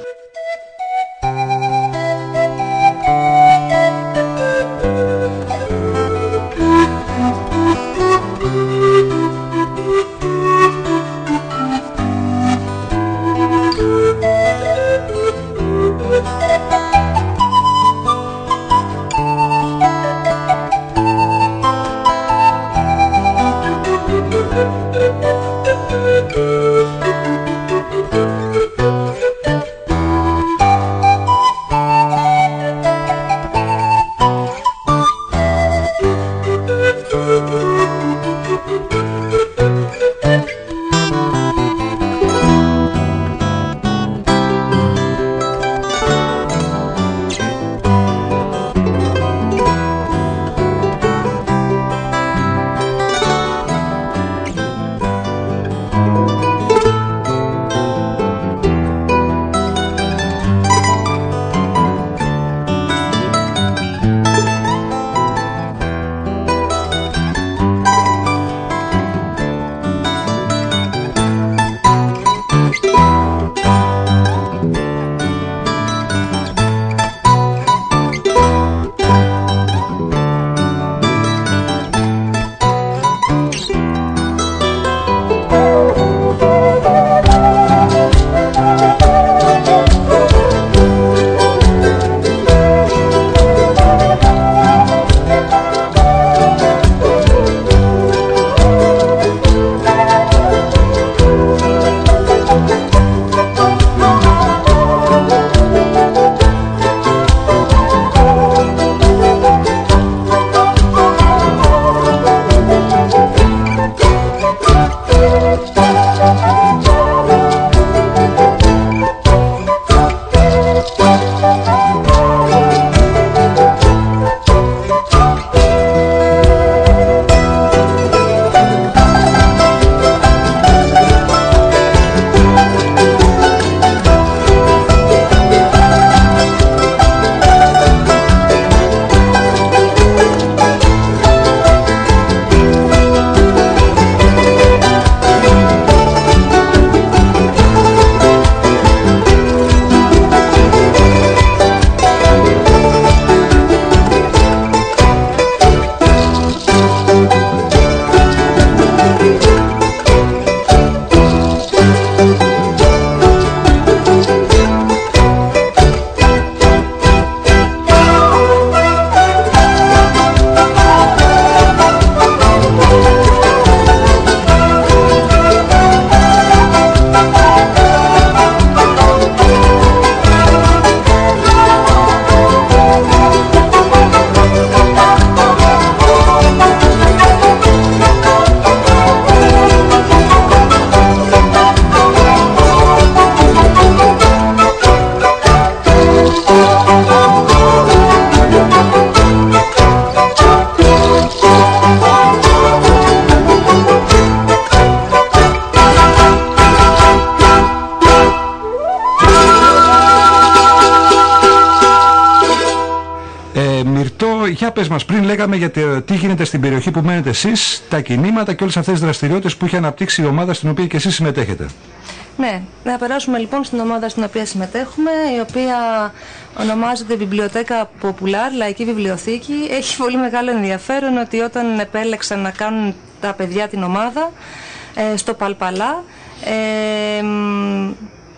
Για πες μας, πριν λέγαμε για τι γίνεται στην περιοχή που μένετε εσείς, τα κινήματα και όλες αυτές τις δραστηριότητες που είχε αναπτύξει η ομάδα στην οποία και εσείς συμμετέχετε. Ναι, να περάσουμε λοιπόν στην ομάδα στην οποία συμμετέχουμε, η οποία ονομάζεται Βιβλιοτέκα Ποπουλάρ, Λαϊκή Βιβλιοθήκη. Έχει πολύ μεγάλο ενδιαφέρον ότι όταν επέλεξαν να κάνουν τα παιδιά την ομάδα ε, στο Παλπαλά, ε,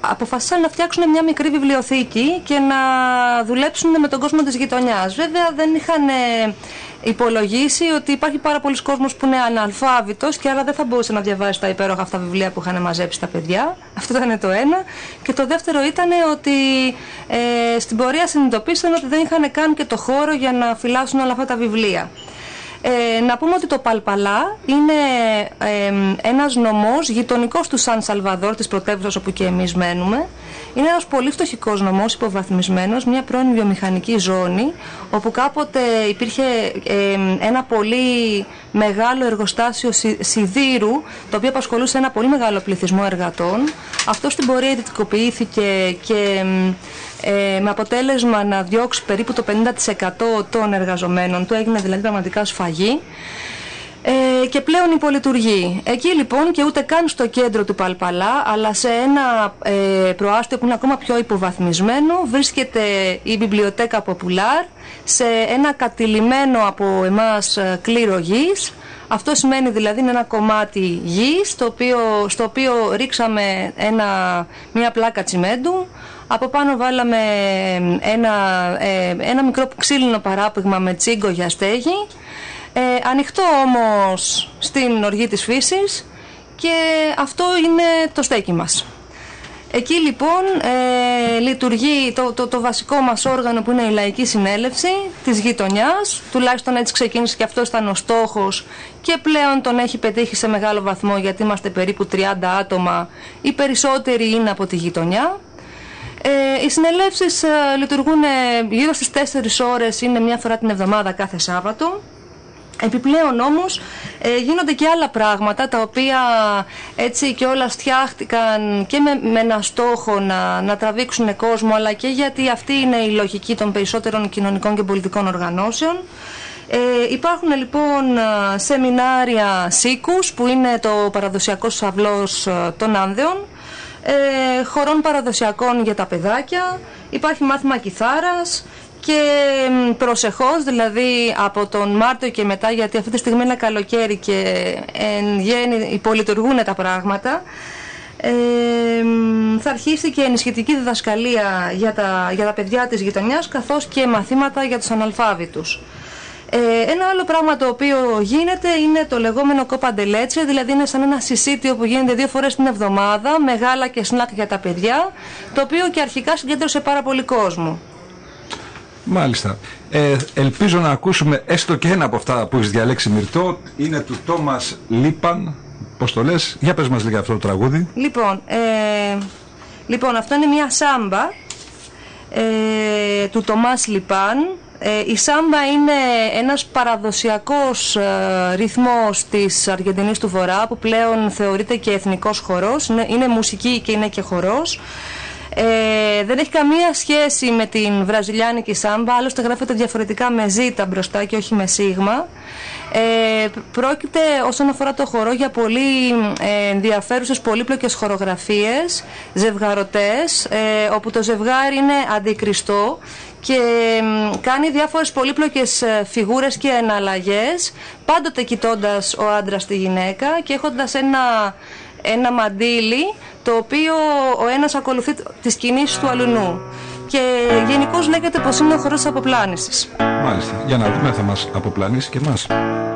αποφασίσαν να φτιάξουν μια μικρή βιβλιοθήκη και να δουλέψουν με τον κόσμο της γειτονιάς. Βέβαια δεν είχαν ε, υπολογίσει ότι υπάρχει πάρα πολλοί κόσμος που είναι αναλφάβητος και άρα δεν θα μπορούσε να διαβάσει τα υπέροχα αυτά βιβλία που είχαν μαζέψει τα παιδιά. Αυτό ήταν το ένα. Και το δεύτερο ήταν ότι ε, στην πορεία συνειδητοποίησαν ότι δεν είχαν καν και το χώρο για να φυλάσσουν όλα αυτά τα βιβλία. Ε, να πούμε ότι το Παλπαλά είναι ε, ένας νομός γειτονικός του Σαν Σαλβαδόρ, της πρωτεύουσας όπου και εμείς μένουμε. Είναι ένας πολύ φτωχικός νομός, υποβαθμισμένος, μια πρώην βιομηχανική ζώνη, όπου κάποτε υπήρχε ε, ένα πολύ μεγάλο εργοστάσιο σιδήρου, το οποίο απασχολούσε ένα πολύ μεγάλο πληθυσμό εργατών. Αυτό στην πορεία ιδιωτικοποιήθηκε και ε, με αποτέλεσμα να διώξει περίπου το πενήντα τοις εκατό των εργαζομένων του, έγινε δηλαδή πραγματικά σφαγή. Ε, και πλέον υπολειτουργεί. Εκεί λοιπόν και ούτε καν στο κέντρο του Παλπαλά, αλλά σε ένα ε, προάστιο που είναι ακόμα πιο υποβαθμισμένο, βρίσκεται η Βιβλιοτέκα Ποπουλάρ, σε ένα κατηλημμένο από εμάς κλήρο γης. Αυτό σημαίνει δηλαδή είναι ένα κομμάτι γης, στο οποίο, στο οποίο ρίξαμε ένα, μια πλάκα τσιμέντου. Από πάνω βάλαμε ένα, ε, ένα μικρό ξύλινο παράπηγμα με τσίγκο για στέγη. Ε, ανοιχτό όμως στην οργή της φύσης, και αυτό είναι το στέκι μας. Εκεί λοιπόν ε, λειτουργεί το, το, το βασικό μας όργανο, που είναι η Λαϊκή Συνέλευση της γειτονιάς. Τουλάχιστον έτσι ξεκίνησε και αυτός ήταν ο στόχος, και πλέον τον έχει πετύχει σε μεγάλο βαθμό, γιατί είμαστε περίπου τριάντα άτομα, οι περισσότεροι είναι από τη γειτονιά. Ε, οι συνελεύσεις ε, λειτουργούν ε, γύρω στις τέσσερις ώρες, είναι μια φορά την εβδομάδα κάθε Σάββατο. Επιπλέον όμως ε, γίνονται και άλλα πράγματα, τα οποία έτσι και όλα φτιάχτηκαν και με, με ένα στόχο να, να τραβήξουν κόσμο, αλλά και γιατί αυτή είναι η λογική των περισσότερων κοινωνικών και πολιτικών οργανώσεων. Ε, υπάρχουν λοιπόν σεμινάρια ΣΥΚΟΥΣ, που είναι το παραδοσιακό σαυλός των Άνδεων, ε, χορών παραδοσιακών για τα παιδάκια, υπάρχει μάθημα κιθάρας. Και προσεχώς, δηλαδή από τον Μάρτιο και μετά, γιατί αυτή τη στιγμή είναι καλοκαίρι και εν γέννη υπολειτουργούν τα πράγματα, ε, θα αρχίσει και ενισχυτική διδασκαλία για τα, για τα παιδιά της γειτονιάς, καθώς και μαθήματα για τους αναλφάβητους. Ε, ένα άλλο πράγμα το οποίο γίνεται είναι το λεγόμενο κοπαντελέτσια, δηλαδή είναι σαν ένα συσίτιο που γίνεται δύο φορές την εβδομάδα, μεγάλα και σνακ για τα παιδιά, το οποίο και αρχικά συγκέντρωσε πάρα πολύ κόσμο. Μάλιστα. Ε, ελπίζω να ακούσουμε έστω και ένα από αυτά που έχεις διαλέξει, Μυρτώ. Είναι του Τόμας Λίπαν. Πώς το λες? Για πες μας λίγα αυτό το τραγούδι. Λοιπόν, ε, λοιπόν αυτό είναι μια σάμπα ε, του Τομάς Λιπάν. Ε, η σάμπα είναι ένας παραδοσιακός ε, ρυθμός της Αργεντινής του Βορρά, που πλέον θεωρείται και εθνικός χορός. Είναι, είναι μουσική και είναι και χορός. Ε, δεν έχει καμία σχέση με την βραζιλιάνικη σάμπα, άλλωστε γράφεται διαφορετικά με ζήτα μπροστά και όχι με σίγμα. Ε, πρόκειται όσον αφορά το χορό για πολύ ε, ενδιαφέρουσες πολύπλοκες χορογραφίες, ζευγαρωτές, ε, όπου το ζευγάρι είναι αντικριστό και ε, κάνει διάφορες πολύπλοκες ε, φιγούρες και εναλλαγές, πάντοτε κοιτώντας ο άντρας τη γυναίκα και έχοντας ένα, ένα μαντίλι, το οποίο ο ένας ακολουθεί τις κινήσεις του αλουνού. Και γενικώς λέγεται πως είναι ο χορός της αποπλάνησης. Μάλιστα. Για να δούμε, θα μας αποπλανήσει και εμάς.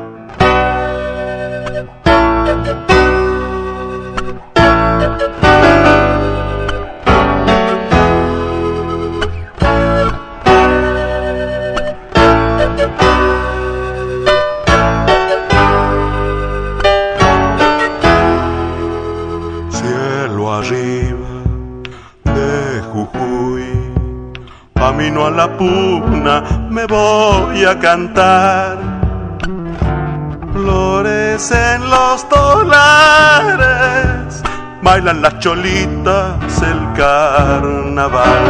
Camino a la puna, me voy a cantar. Flores en los dólares, bailan las cholitas el carnaval.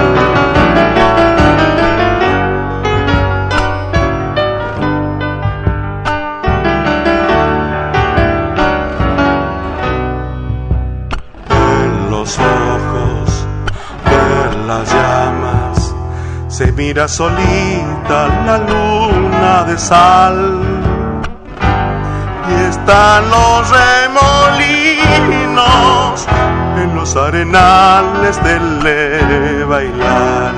En los ojos de las llamas se mira solita la luna de sal, y están los remolinos en los los arenales del bailar.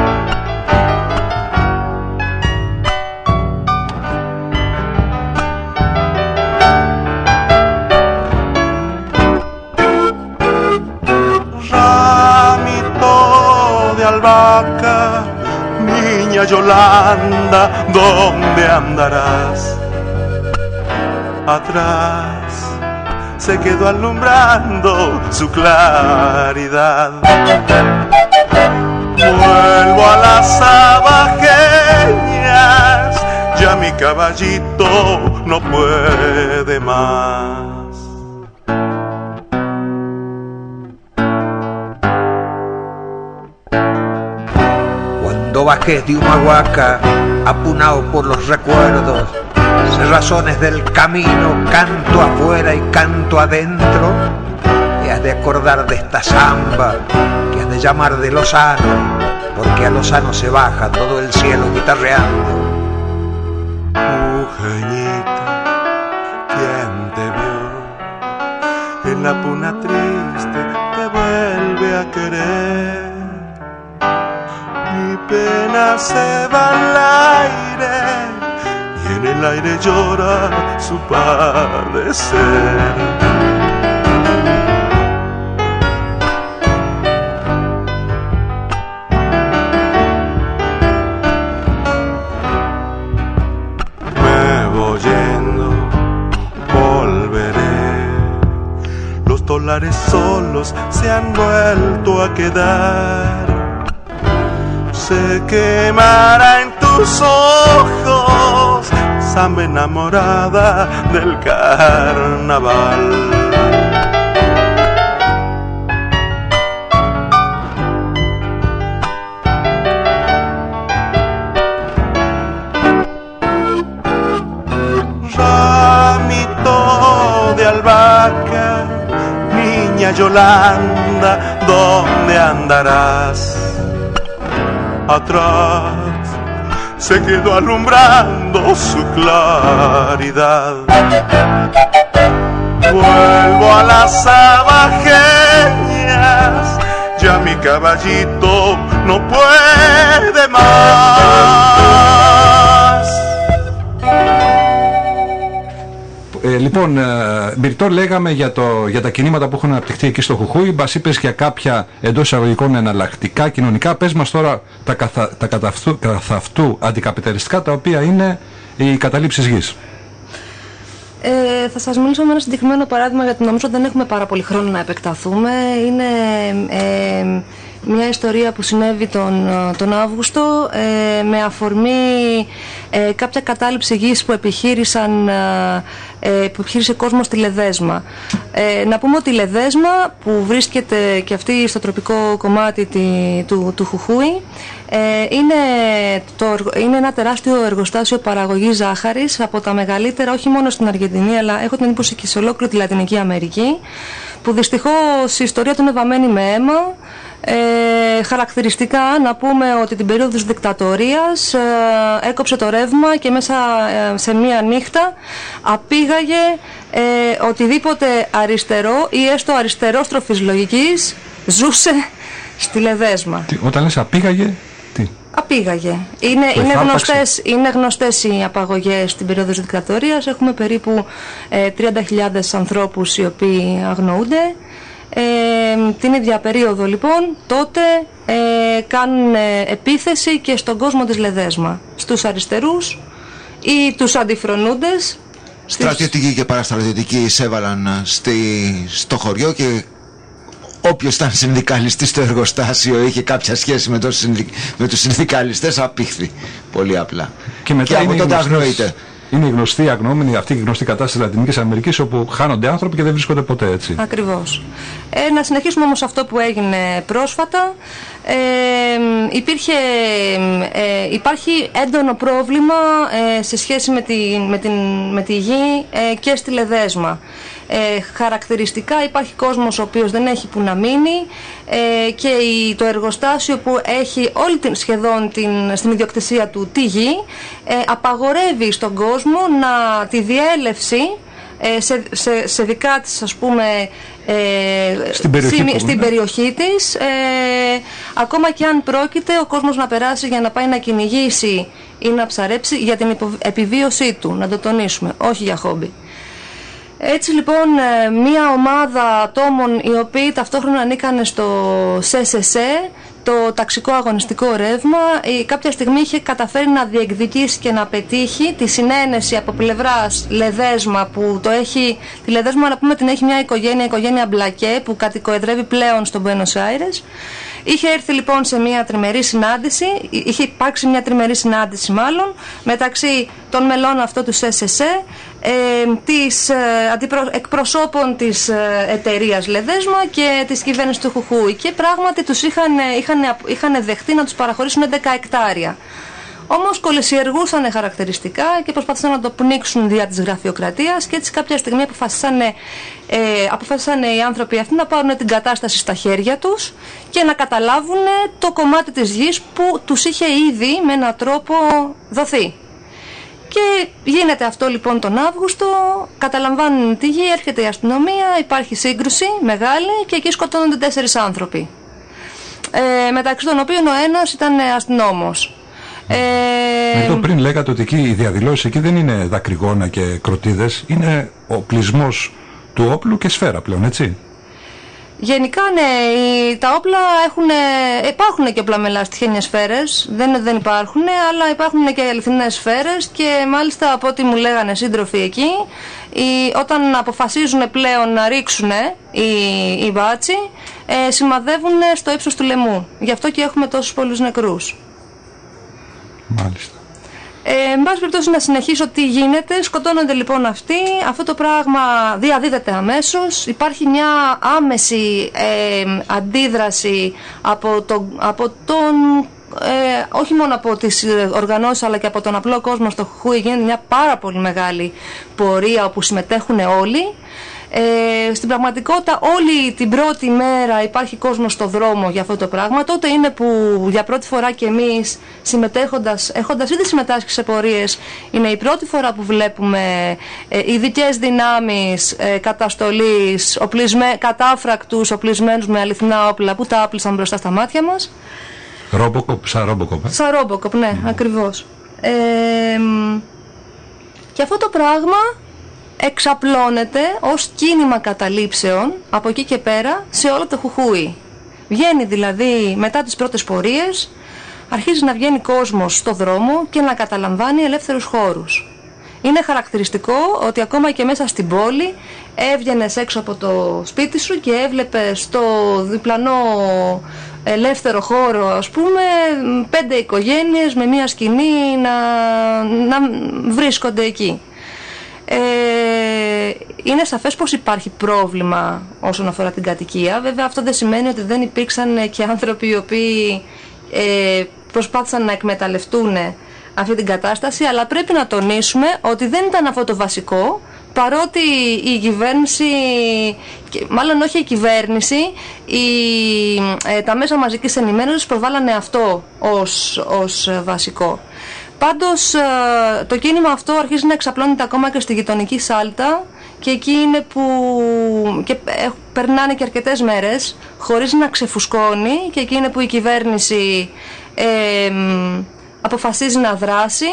Ramito de albahaca, niña Yolanda, ¿dónde andarás? Atrás se quedó alumbrando su claridad. Vuelvo a las abajeñas, ya mi caballito no puede más. Cuando bajé de Humahuaca, apunado por los recuerdos, cerrazones del camino, canto afuera y canto adentro, y has de acordar de esta samba que has de llamar de Lozano, porque a Lozano se baja todo el cielo guitarreando. Mujeñita, ¿quién te vio? En la puna triste te vuelve a querer. Mi pena se va al aire y en el aire llora su padecer. Me voy yendo, volveré. Los dólares solos se han vuelto a quedar. Se quemará en tus ojos, samba enamorada del carnaval. Ramito de albahaca, niña Yolanda, ¿dónde andarás? Atrás se quedó alumbrando su claridad. Vuelvo a las abajeñas, ya mi caballito no puede más. Ε, λοιπόν, ε, Μπιρτό, λέγαμε για, το, για τα κινήματα που έχουν αναπτυχθεί εκεί στο Χουχούι. Μας είπες για κάποια εντός εισαγωγικών εναλλακτικά κοινωνικά. Πες μας τώρα τα, καθα, τα καθ' αυτού, καθ' αυτού αντικαπιταλιστικά, τα οποία είναι οι καταλήψεις γης. Ε, θα σας μιλήσω με ένα συγκεκριμένο παράδειγμα, γιατί νομίζω δεν έχουμε πάρα πολύ χρόνο να επεκταθούμε. Είναι ε, μια ιστορία που συνέβη τον, τον Αύγουστο ε, με αφορμή ε, κάποια κατάληψη γης που επιχείρησαν ε, που επιχείρησε κόσμο στη Λεδέσμα. Ε, να πούμε ότι η Λεδέσμα, που βρίσκεται και αυτή στο τροπικό κομμάτι τη, του, του Χουχούι, ε, είναι, το, είναι ένα τεράστιο εργοστάσιο παραγωγής ζάχαρης, από τα μεγαλύτερα όχι μόνο στην Αργεντινή, αλλά έχω την εντύπωση και σε ολόκληρη τη Λατινική Αμερική, που δυστυχώς η ιστορία του είναι βαμμένη με αίμα. Ε, χαρακτηριστικά να πούμε ότι την περίοδο της δικτατορίας ε, έκοψε το ρεύμα και μέσα ε, σε μία νύχτα απήγαγε ε, οτιδήποτε αριστερό ή έστω αριστερόστροφης λογικής ζούσε στη Λεδέσμα. Τι, όταν λες απήγαγε, τι? Απήγαγε. Είναι, είναι, γνωστές, είναι γνωστές οι απαγωγές στην περίοδο της δικτατορίας. Έχουμε περίπου ε, τριάντα χιλιάδες ανθρώπους οι οποίοι αγνοούνται. Ε, την ίδια περίοδο λοιπόν τότε ε, κάνουν επίθεση και στον κόσμο της Λεδέσμα, στους αριστερούς ή τους αντιφρονούντες. Στρατιωτικοί και παραστρατιωτικοί εισέβαλαν στη, στο χωριό και όποιος ήταν συνδικαλιστής στο εργοστάσιο είχε κάποια σχέση με, το συνδικ... με τους συνδικαλιστές απήχθη πολύ απλά και, μετά και από τότε αγνοείται. Είναι η γνωστή αγνοούμενη, αυτή η γνωστή κατάσταση της Λατινικής Αμερικής, όπου χάνονται άνθρωποι και δεν βρίσκονται ποτέ, έτσι. Ακριβώς. Ε, να συνεχίσουμε όμως αυτό που έγινε πρόσφατα. Ε, υπήρχε, ε, υπάρχει έντονο πρόβλημα ε, σε σχέση με τη, με την, με τη γη ε, και στη Λεδέσμα. Ε, χαρακτηριστικά υπάρχει κόσμος ο οποίος δεν έχει που να μείνει ε, και η, το εργοστάσιο που έχει όλη την, σχεδόν την, στην ιδιοκτησία του τη γη ε, απαγορεύει στον κόσμο να τη διέλευση ε, σε, σε, σε δικά της, ας πούμε, ε, στην περιοχή, σημει, που, στην ναι. περιοχή της, ε, ακόμα και αν πρόκειται ο κόσμος να περάσει για να πάει να κυνηγήσει ή να ψαρέψει για την επιβίωσή του, να το τονίσουμε, όχι για χόμπι. Έτσι λοιπόν μια ομάδα ατόμων οι οποίοι ταυτόχρονα ανήκαν στο ΣΕΣΕΣΕ, το ταξικό αγωνιστικό ρεύμα, κάποια στιγμή είχε καταφέρει να διεκδικήσει και να πετύχει τη συνένεση από πλευράς Λεδέσμα, που το έχει, τη Λεδέσμα να πούμε την έχει μια οικογένεια, η οικογένεια Μπλακέ, που κατοικοεδρεύει πλέον στο Μπουένος Άιρες. Είχε έρθει λοιπόν σε μια τριμερή συνάντηση, είχε υπάρξει μια τριμερή συνάντηση μάλλον, μεταξύ των μελών αυτού του ΣΕΣΕΣΕ, ε, της, ε, αντιπρο, εκπροσώπων της ε, εταιρείας Λεδέσμα και της κυβέρνησης του Χουχούη, και πράγματι τους είχαν, είχαν, είχαν δεχτεί να τους παραχωρήσουν έντεκα εκτάρια. Όμως κολυσιεργούσαν χαρακτηριστικά και προσπάθησαν να το πνίξουν δια της γραφειοκρατίας, και έτσι κάποια στιγμή αποφασίσαν, ε, αποφάσισαν οι άνθρωποι αυτοί να πάρουν την κατάσταση στα χέρια τους και να καταλάβουν το κομμάτι της γης που τους είχε ήδη με έναν τρόπο δοθεί. Και γίνεται αυτό λοιπόν τον Αύγουστο, καταλαμβάνουν τη γη, έρχεται η αστυνομία, υπάρχει σύγκρουση μεγάλη και εκεί σκοτώνονται τέσσερις άνθρωποι, ε, μεταξύ των οποίων ο ένας ήταν αστυνόμος. Ε... Εδώ πριν λέγατε ότι εκεί οι διαδηλώσεις εκεί δεν είναι δακρυγόνα και κροτίδες, είναι ο πλεισμός του όπλου και σφαίρα πλέον, έτσι? Γενικά ναι, οι, τα όπλα έχουν, υπάρχουν και όπλα με λαστιχένιες σφαίρες, δεν, δεν υπάρχουν, αλλά υπάρχουν και αληθινές σφαίρες, και μάλιστα από ό,τι μου λέγανε σύντροφοι εκεί, οι, όταν αποφασίζουν πλέον να ρίξουν οι, οι μπάτσοι, ε, σημαδεύουν στο ύψος του λαιμού. Γι' αυτό και έχουμε τόσους πολλούς νεκρούς. Μάλιστα. Ε, εν πάση περιπτώσει να συνεχίσω τι γίνεται. Σκοτώνονται λοιπόν αυτοί. Αυτό το πράγμα διαδίδεται αμέσως. Υπάρχει μια άμεση ε, αντίδραση από, το, από τον ε, όχι μόνο από τις οργανώσεις αλλά και από τον απλό κόσμο στο Χουχούι. Γίνεται μια πάρα πολύ μεγάλη πορεία όπου συμμετέχουν όλοι. Ε, στην πραγματικότητα όλη την πρώτη μέρα υπάρχει κόσμος στο δρόμο για αυτό το πράγμα. Τότε είναι που για πρώτη φορά και εμείς συμμετέχοντας, έχοντας ήδη συμμετάσχει σε πορείες, είναι η πρώτη φορά που βλέπουμε ε, ειδικές δυνάμεις ε, καταστολής, οπλισμέ, κατάφρακτους οπλισμένους με αληθινά όπλα που τα άπλησαν μπροστά στα μάτια μας. Ρόμποκοπ, σαν Ρόμποκοπ. Ε? Σαν Ρόμποκοπ, ναι, mm. ακριβώς. Ε, και αυτό το πράγμα εξαπλώνεται ως κίνημα καταλήψεων από εκεί και πέρα σε όλο το Χουχούι. Βγαίνει δηλαδή μετά τις πρώτες πορείες, αρχίζει να βγαίνει κόσμος στο δρόμο και να καταλαμβάνει ελεύθερους χώρους. Είναι χαρακτηριστικό ότι ακόμα και μέσα στην πόλη έβγαινες έξω από το σπίτι σου και έβλεπες στο διπλανό ελεύθερο χώρο, ας πούμε, πέντε οικογένειες με μία σκηνή να, να βρίσκονται εκεί. Ε, είναι σαφές πως υπάρχει πρόβλημα όσον αφορά την κατοικία. Βέβαια αυτό δεν σημαίνει ότι δεν υπήρξαν και άνθρωποι οι οποίοι ε, προσπάθησαν να εκμεταλλευτούν αυτή την κατάσταση, αλλά πρέπει να τονίσουμε ότι δεν ήταν αυτό το βασικό, παρότι η κυβέρνηση, μάλλον όχι η κυβέρνηση, η, ε, τα μέσα μαζικής ενημέρωσης προβάλλανε αυτό ως, ως βασικό. Πάντως το κίνημα αυτό αρχίζει να εξαπλώνεται ακόμα και στη γειτονική Σάλτα, και εκεί είναι που και περνάνε και αρκετές μέρες χωρίς να ξεφουσκώνει, και εκεί είναι που η κυβέρνηση ε, αποφασίζει να δράσει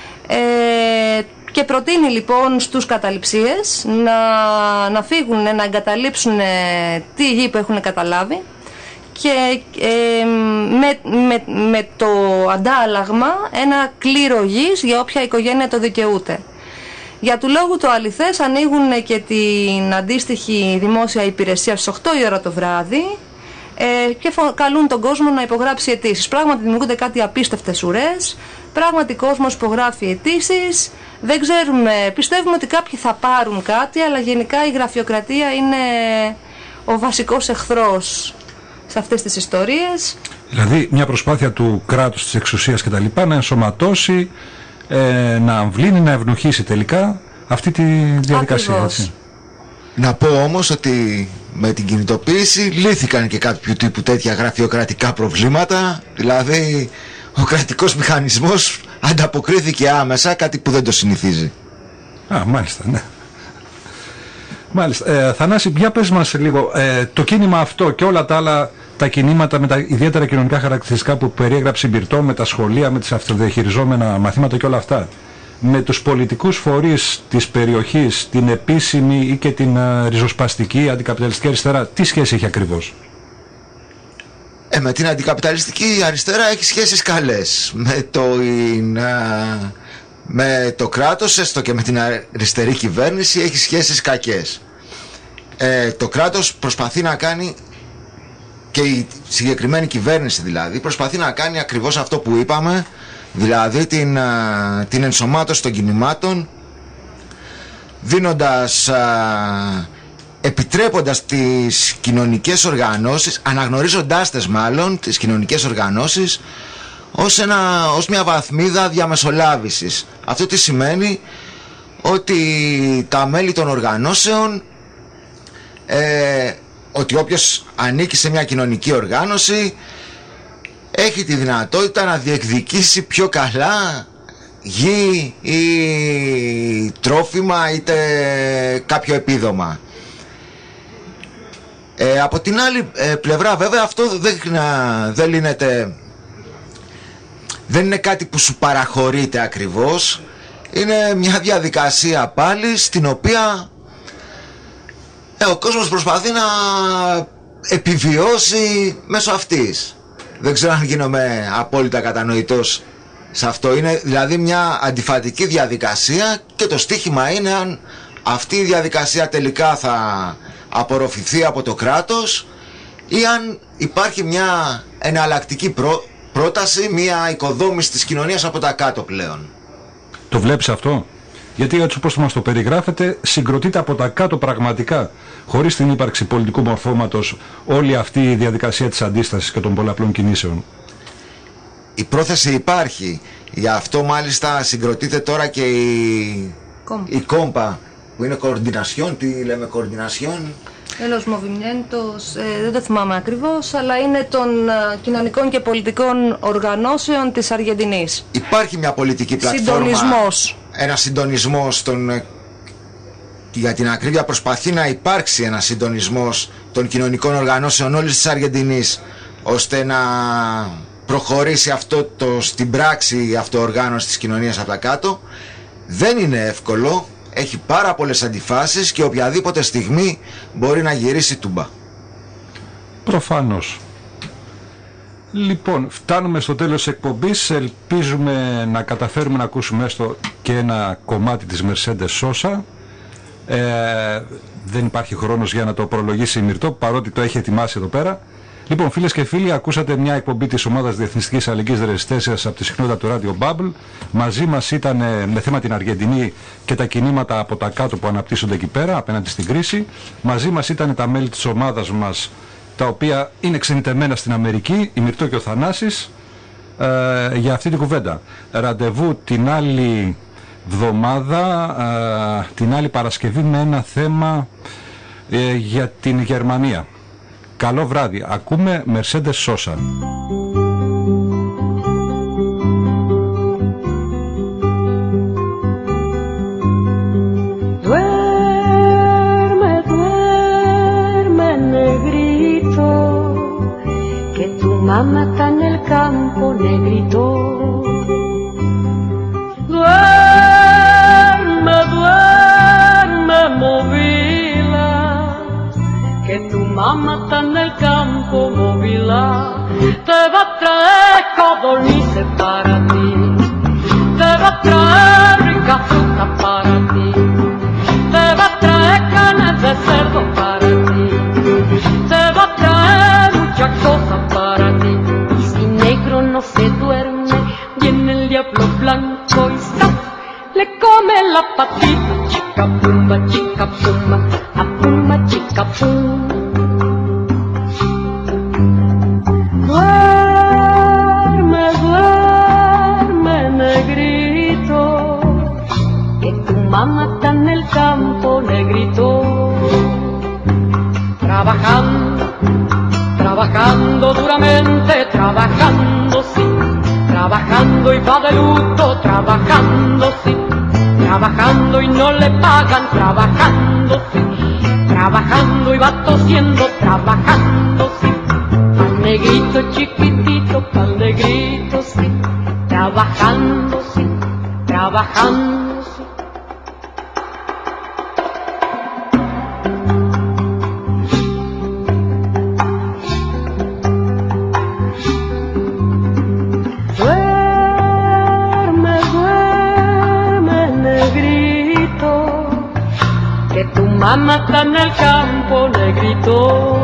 ε, και προτείνει λοιπόν στους καταληψίες να, να φύγουν, να εγκαταλείψουν τη γη που έχουν καταλάβει, και ε, με, με, με το αντάλλαγμα ένα κλήρο γης για όποια οικογένεια το δικαιούται. Για του λόγου το αληθές ανοίγουν και την αντίστοιχη δημόσια υπηρεσία στις οκτώ η ώρα το βράδυ ε, και καλούν τον κόσμο να υπογράψει αιτήσεις. Πράγματι δημιουργούνται κάτι απίστευτες ουρές, πράγματι κόσμος υπογράφει αιτήσεις, δεν ξέρουμε, πιστεύουμε ότι κάποιοι θα πάρουν κάτι, αλλά γενικά η γραφειοκρατία είναι ο βασικός εχθρός σε αυτές τις ιστορίες. Δηλαδή μια προσπάθεια του κράτους, της εξουσίας και τα λοιπά να ενσωματώσει, ε, να αμβλύνει, να ευνουχίσει τελικά αυτή τη διαδικασία. Έτσι. Να πω όμως ότι με την κινητοποίηση λύθηκαν και κάποιου τύπου τέτοια γραφειοκρατικά προβλήματα. Δηλαδή ο κρατικός μηχανισμός ανταποκρίθηκε άμεσα, κάτι που δεν το συνηθίζει. Α, μάλιστα, ναι. Μάλιστα. Ε, Θανάση, για πες μας λίγο, ε, το κίνημα αυτό και όλα τα άλλα, τα κινήματα με τα ιδιαίτερα κοινωνικά χαρακτηριστικά που περιέγραψε η Μπιρτό, με τα σχολεία, με τις αυτοδιαχειριζόμενα μαθήματα και όλα αυτά, με τους πολιτικούς φορείς της περιοχής, την επίσημη ή και την uh, ριζοσπαστική αντικαπιταλιστική αριστερά, τι σχέση έχει ακριβώς? Ε, με την αντικαπιταλιστική αριστερά έχει σχέσεις καλές. Με το, uh, με το κράτος, έστω και με την αριστερή κυβέρνηση, έχει σχέσεις κακές. Ε, το κράτος προσπαθεί να κάνει, και η συγκεκριμένη κυβέρνηση δηλαδή, προσπαθεί να κάνει ακριβώς αυτό που είπαμε, δηλαδή την, α, την ενσωμάτωση των κινημάτων, δίνοντας, α, επιτρέποντας τις κοινωνικές οργανώσεις, αναγνωρίζοντάς τες μάλλον, τις κοινωνικές οργανώσεις, ως, ένα, ως μια βαθμίδα διαμεσολάβησης. Αυτό τι σημαίνει? Ότι τα μέλη των οργανώσεων, ε, ότι όποιος ανήκει σε μια κοινωνική οργάνωση έχει τη δυνατότητα να διεκδικήσει πιο καλά γη ή τρόφιμα είτε κάποιο επίδομα. Ε, από την άλλη ε, πλευρά βέβαια αυτό δεν, δεν λύνεται, δεν είναι κάτι που σου παραχωρείται ακριβώς, είναι μια διαδικασία πάλι στην οποία ε, ο κόσμος προσπαθεί να επιβιώσει μέσω αυτής. Δεν ξέρω αν γίνομαι απόλυτα κατανοητός σε αυτό. Είναι δηλαδή μια αντιφατική διαδικασία και το στίχημα είναι αν αυτή η διαδικασία τελικά θα απορροφηθεί από το κράτος ή αν υπάρχει μια εναλλακτική πρό, πρόταση, μια οικοδόμηση της κοινωνίας από τα κάτω πλέον. Το βλέπεις αυτό? Γιατί έτσι όπως μας το περιγράφετε συγκροτείται από τα κάτω πραγματικά, χωρίς την ύπαρξη πολιτικού μορφώματος, όλη αυτή η διαδικασία της αντίστασης και των πολλαπλών κινήσεων. Η πρόθεση υπάρχει. Γι' αυτό μάλιστα συγκροτείται τώρα και η, η κόμπα που είναι coordination, τι λέμε coordination? Los movimientos, ε, δεν το θυμάμαι ακριβώς, αλλά είναι των ε, κοινωνικών και πολιτικών οργανώσεων της Αργεντινής. Υπάρχει μια πολιτική πλατφόρμα, συντονισμός. Ένα συντονισμός των, για την ακρίβεια προσπαθεί να υπάρξει ένα συντονισμός των κοινωνικών οργανώσεων όλης της Αργεντινής, ώστε να προχωρήσει αυτό το, στην πράξη η αυτοοργάνωση της κοινωνίας από τα κάτω. Δεν είναι εύκολο, έχει πάρα πολλές αντιφάσεις και οποιαδήποτε στιγμή μπορεί να γυρίσει τούμπα. Προφανώς. Λοιπόν, φτάνουμε στο τέλος της εκπομπής. Ελπίζουμε να καταφέρουμε να ακούσουμε έστω και ένα κομμάτι της Mercedes Sosa. Ε, δεν υπάρχει χρόνος για να το προλογίσει η Μυρτώ, παρότι το έχει ετοιμάσει εδώ πέρα. Λοιπόν, φίλες και φίλοι, ακούσατε μια εκπομπή της ομάδας Διεθνιστικής Αλληλικής Ρεζιστένσιας από τη συχνότητα του Radio Bubble. Μαζί μας ήταν με θέμα την Αργεντινή και τα κινήματα από τα κάτω που αναπτύσσονται εκεί πέρα απέναντι στην κρίση. Μαζί μας ήταν τα μέλη της ομάδας μας, τα οποία είναι ξενιτεμένα στην Αμερική, η Μυρτώ και ο Θανάσης, ε, για αυτή την κουβέντα. Ραντεβού την άλλη εβδομάδα, ε, την άλλη Παρασκευή, με ένα θέμα ε, για την Γερμανία. Καλό βράδυ. Ακούμε Mercedes Sosa. Duerme, duerme, negrito, que tu mamá está en el campo, negrito. Duerme, duerme, movila, que tu mamá está en el campo, movila. Te va a traer codornices para ti, te va a traer rica fruta para ti, te va a traer carnes de cerdo para ti, te va a traer muchas cosas para ti. Y si negro no se duerme, viene el diablo blanco y ¡zas! Le come la patita, chica pumba, chica pumba, a pumba, chica pum. Duerme, duerme, negrito, que tu mamá está en el campo, negrito. Trabajando, trabajando duramente, trabajando sí, trabajando y va de luto, trabajando sí, trabajando y no le pagan, trabajando sí. trabajando y va tosiendo, trabajando, sí. Pa'l negrito chiquitito, pa'l negrito, sí. Trabajando, sí, trabajando, sí. Duerme, duerme, negrito, que tu mamá está en el campo, negrito.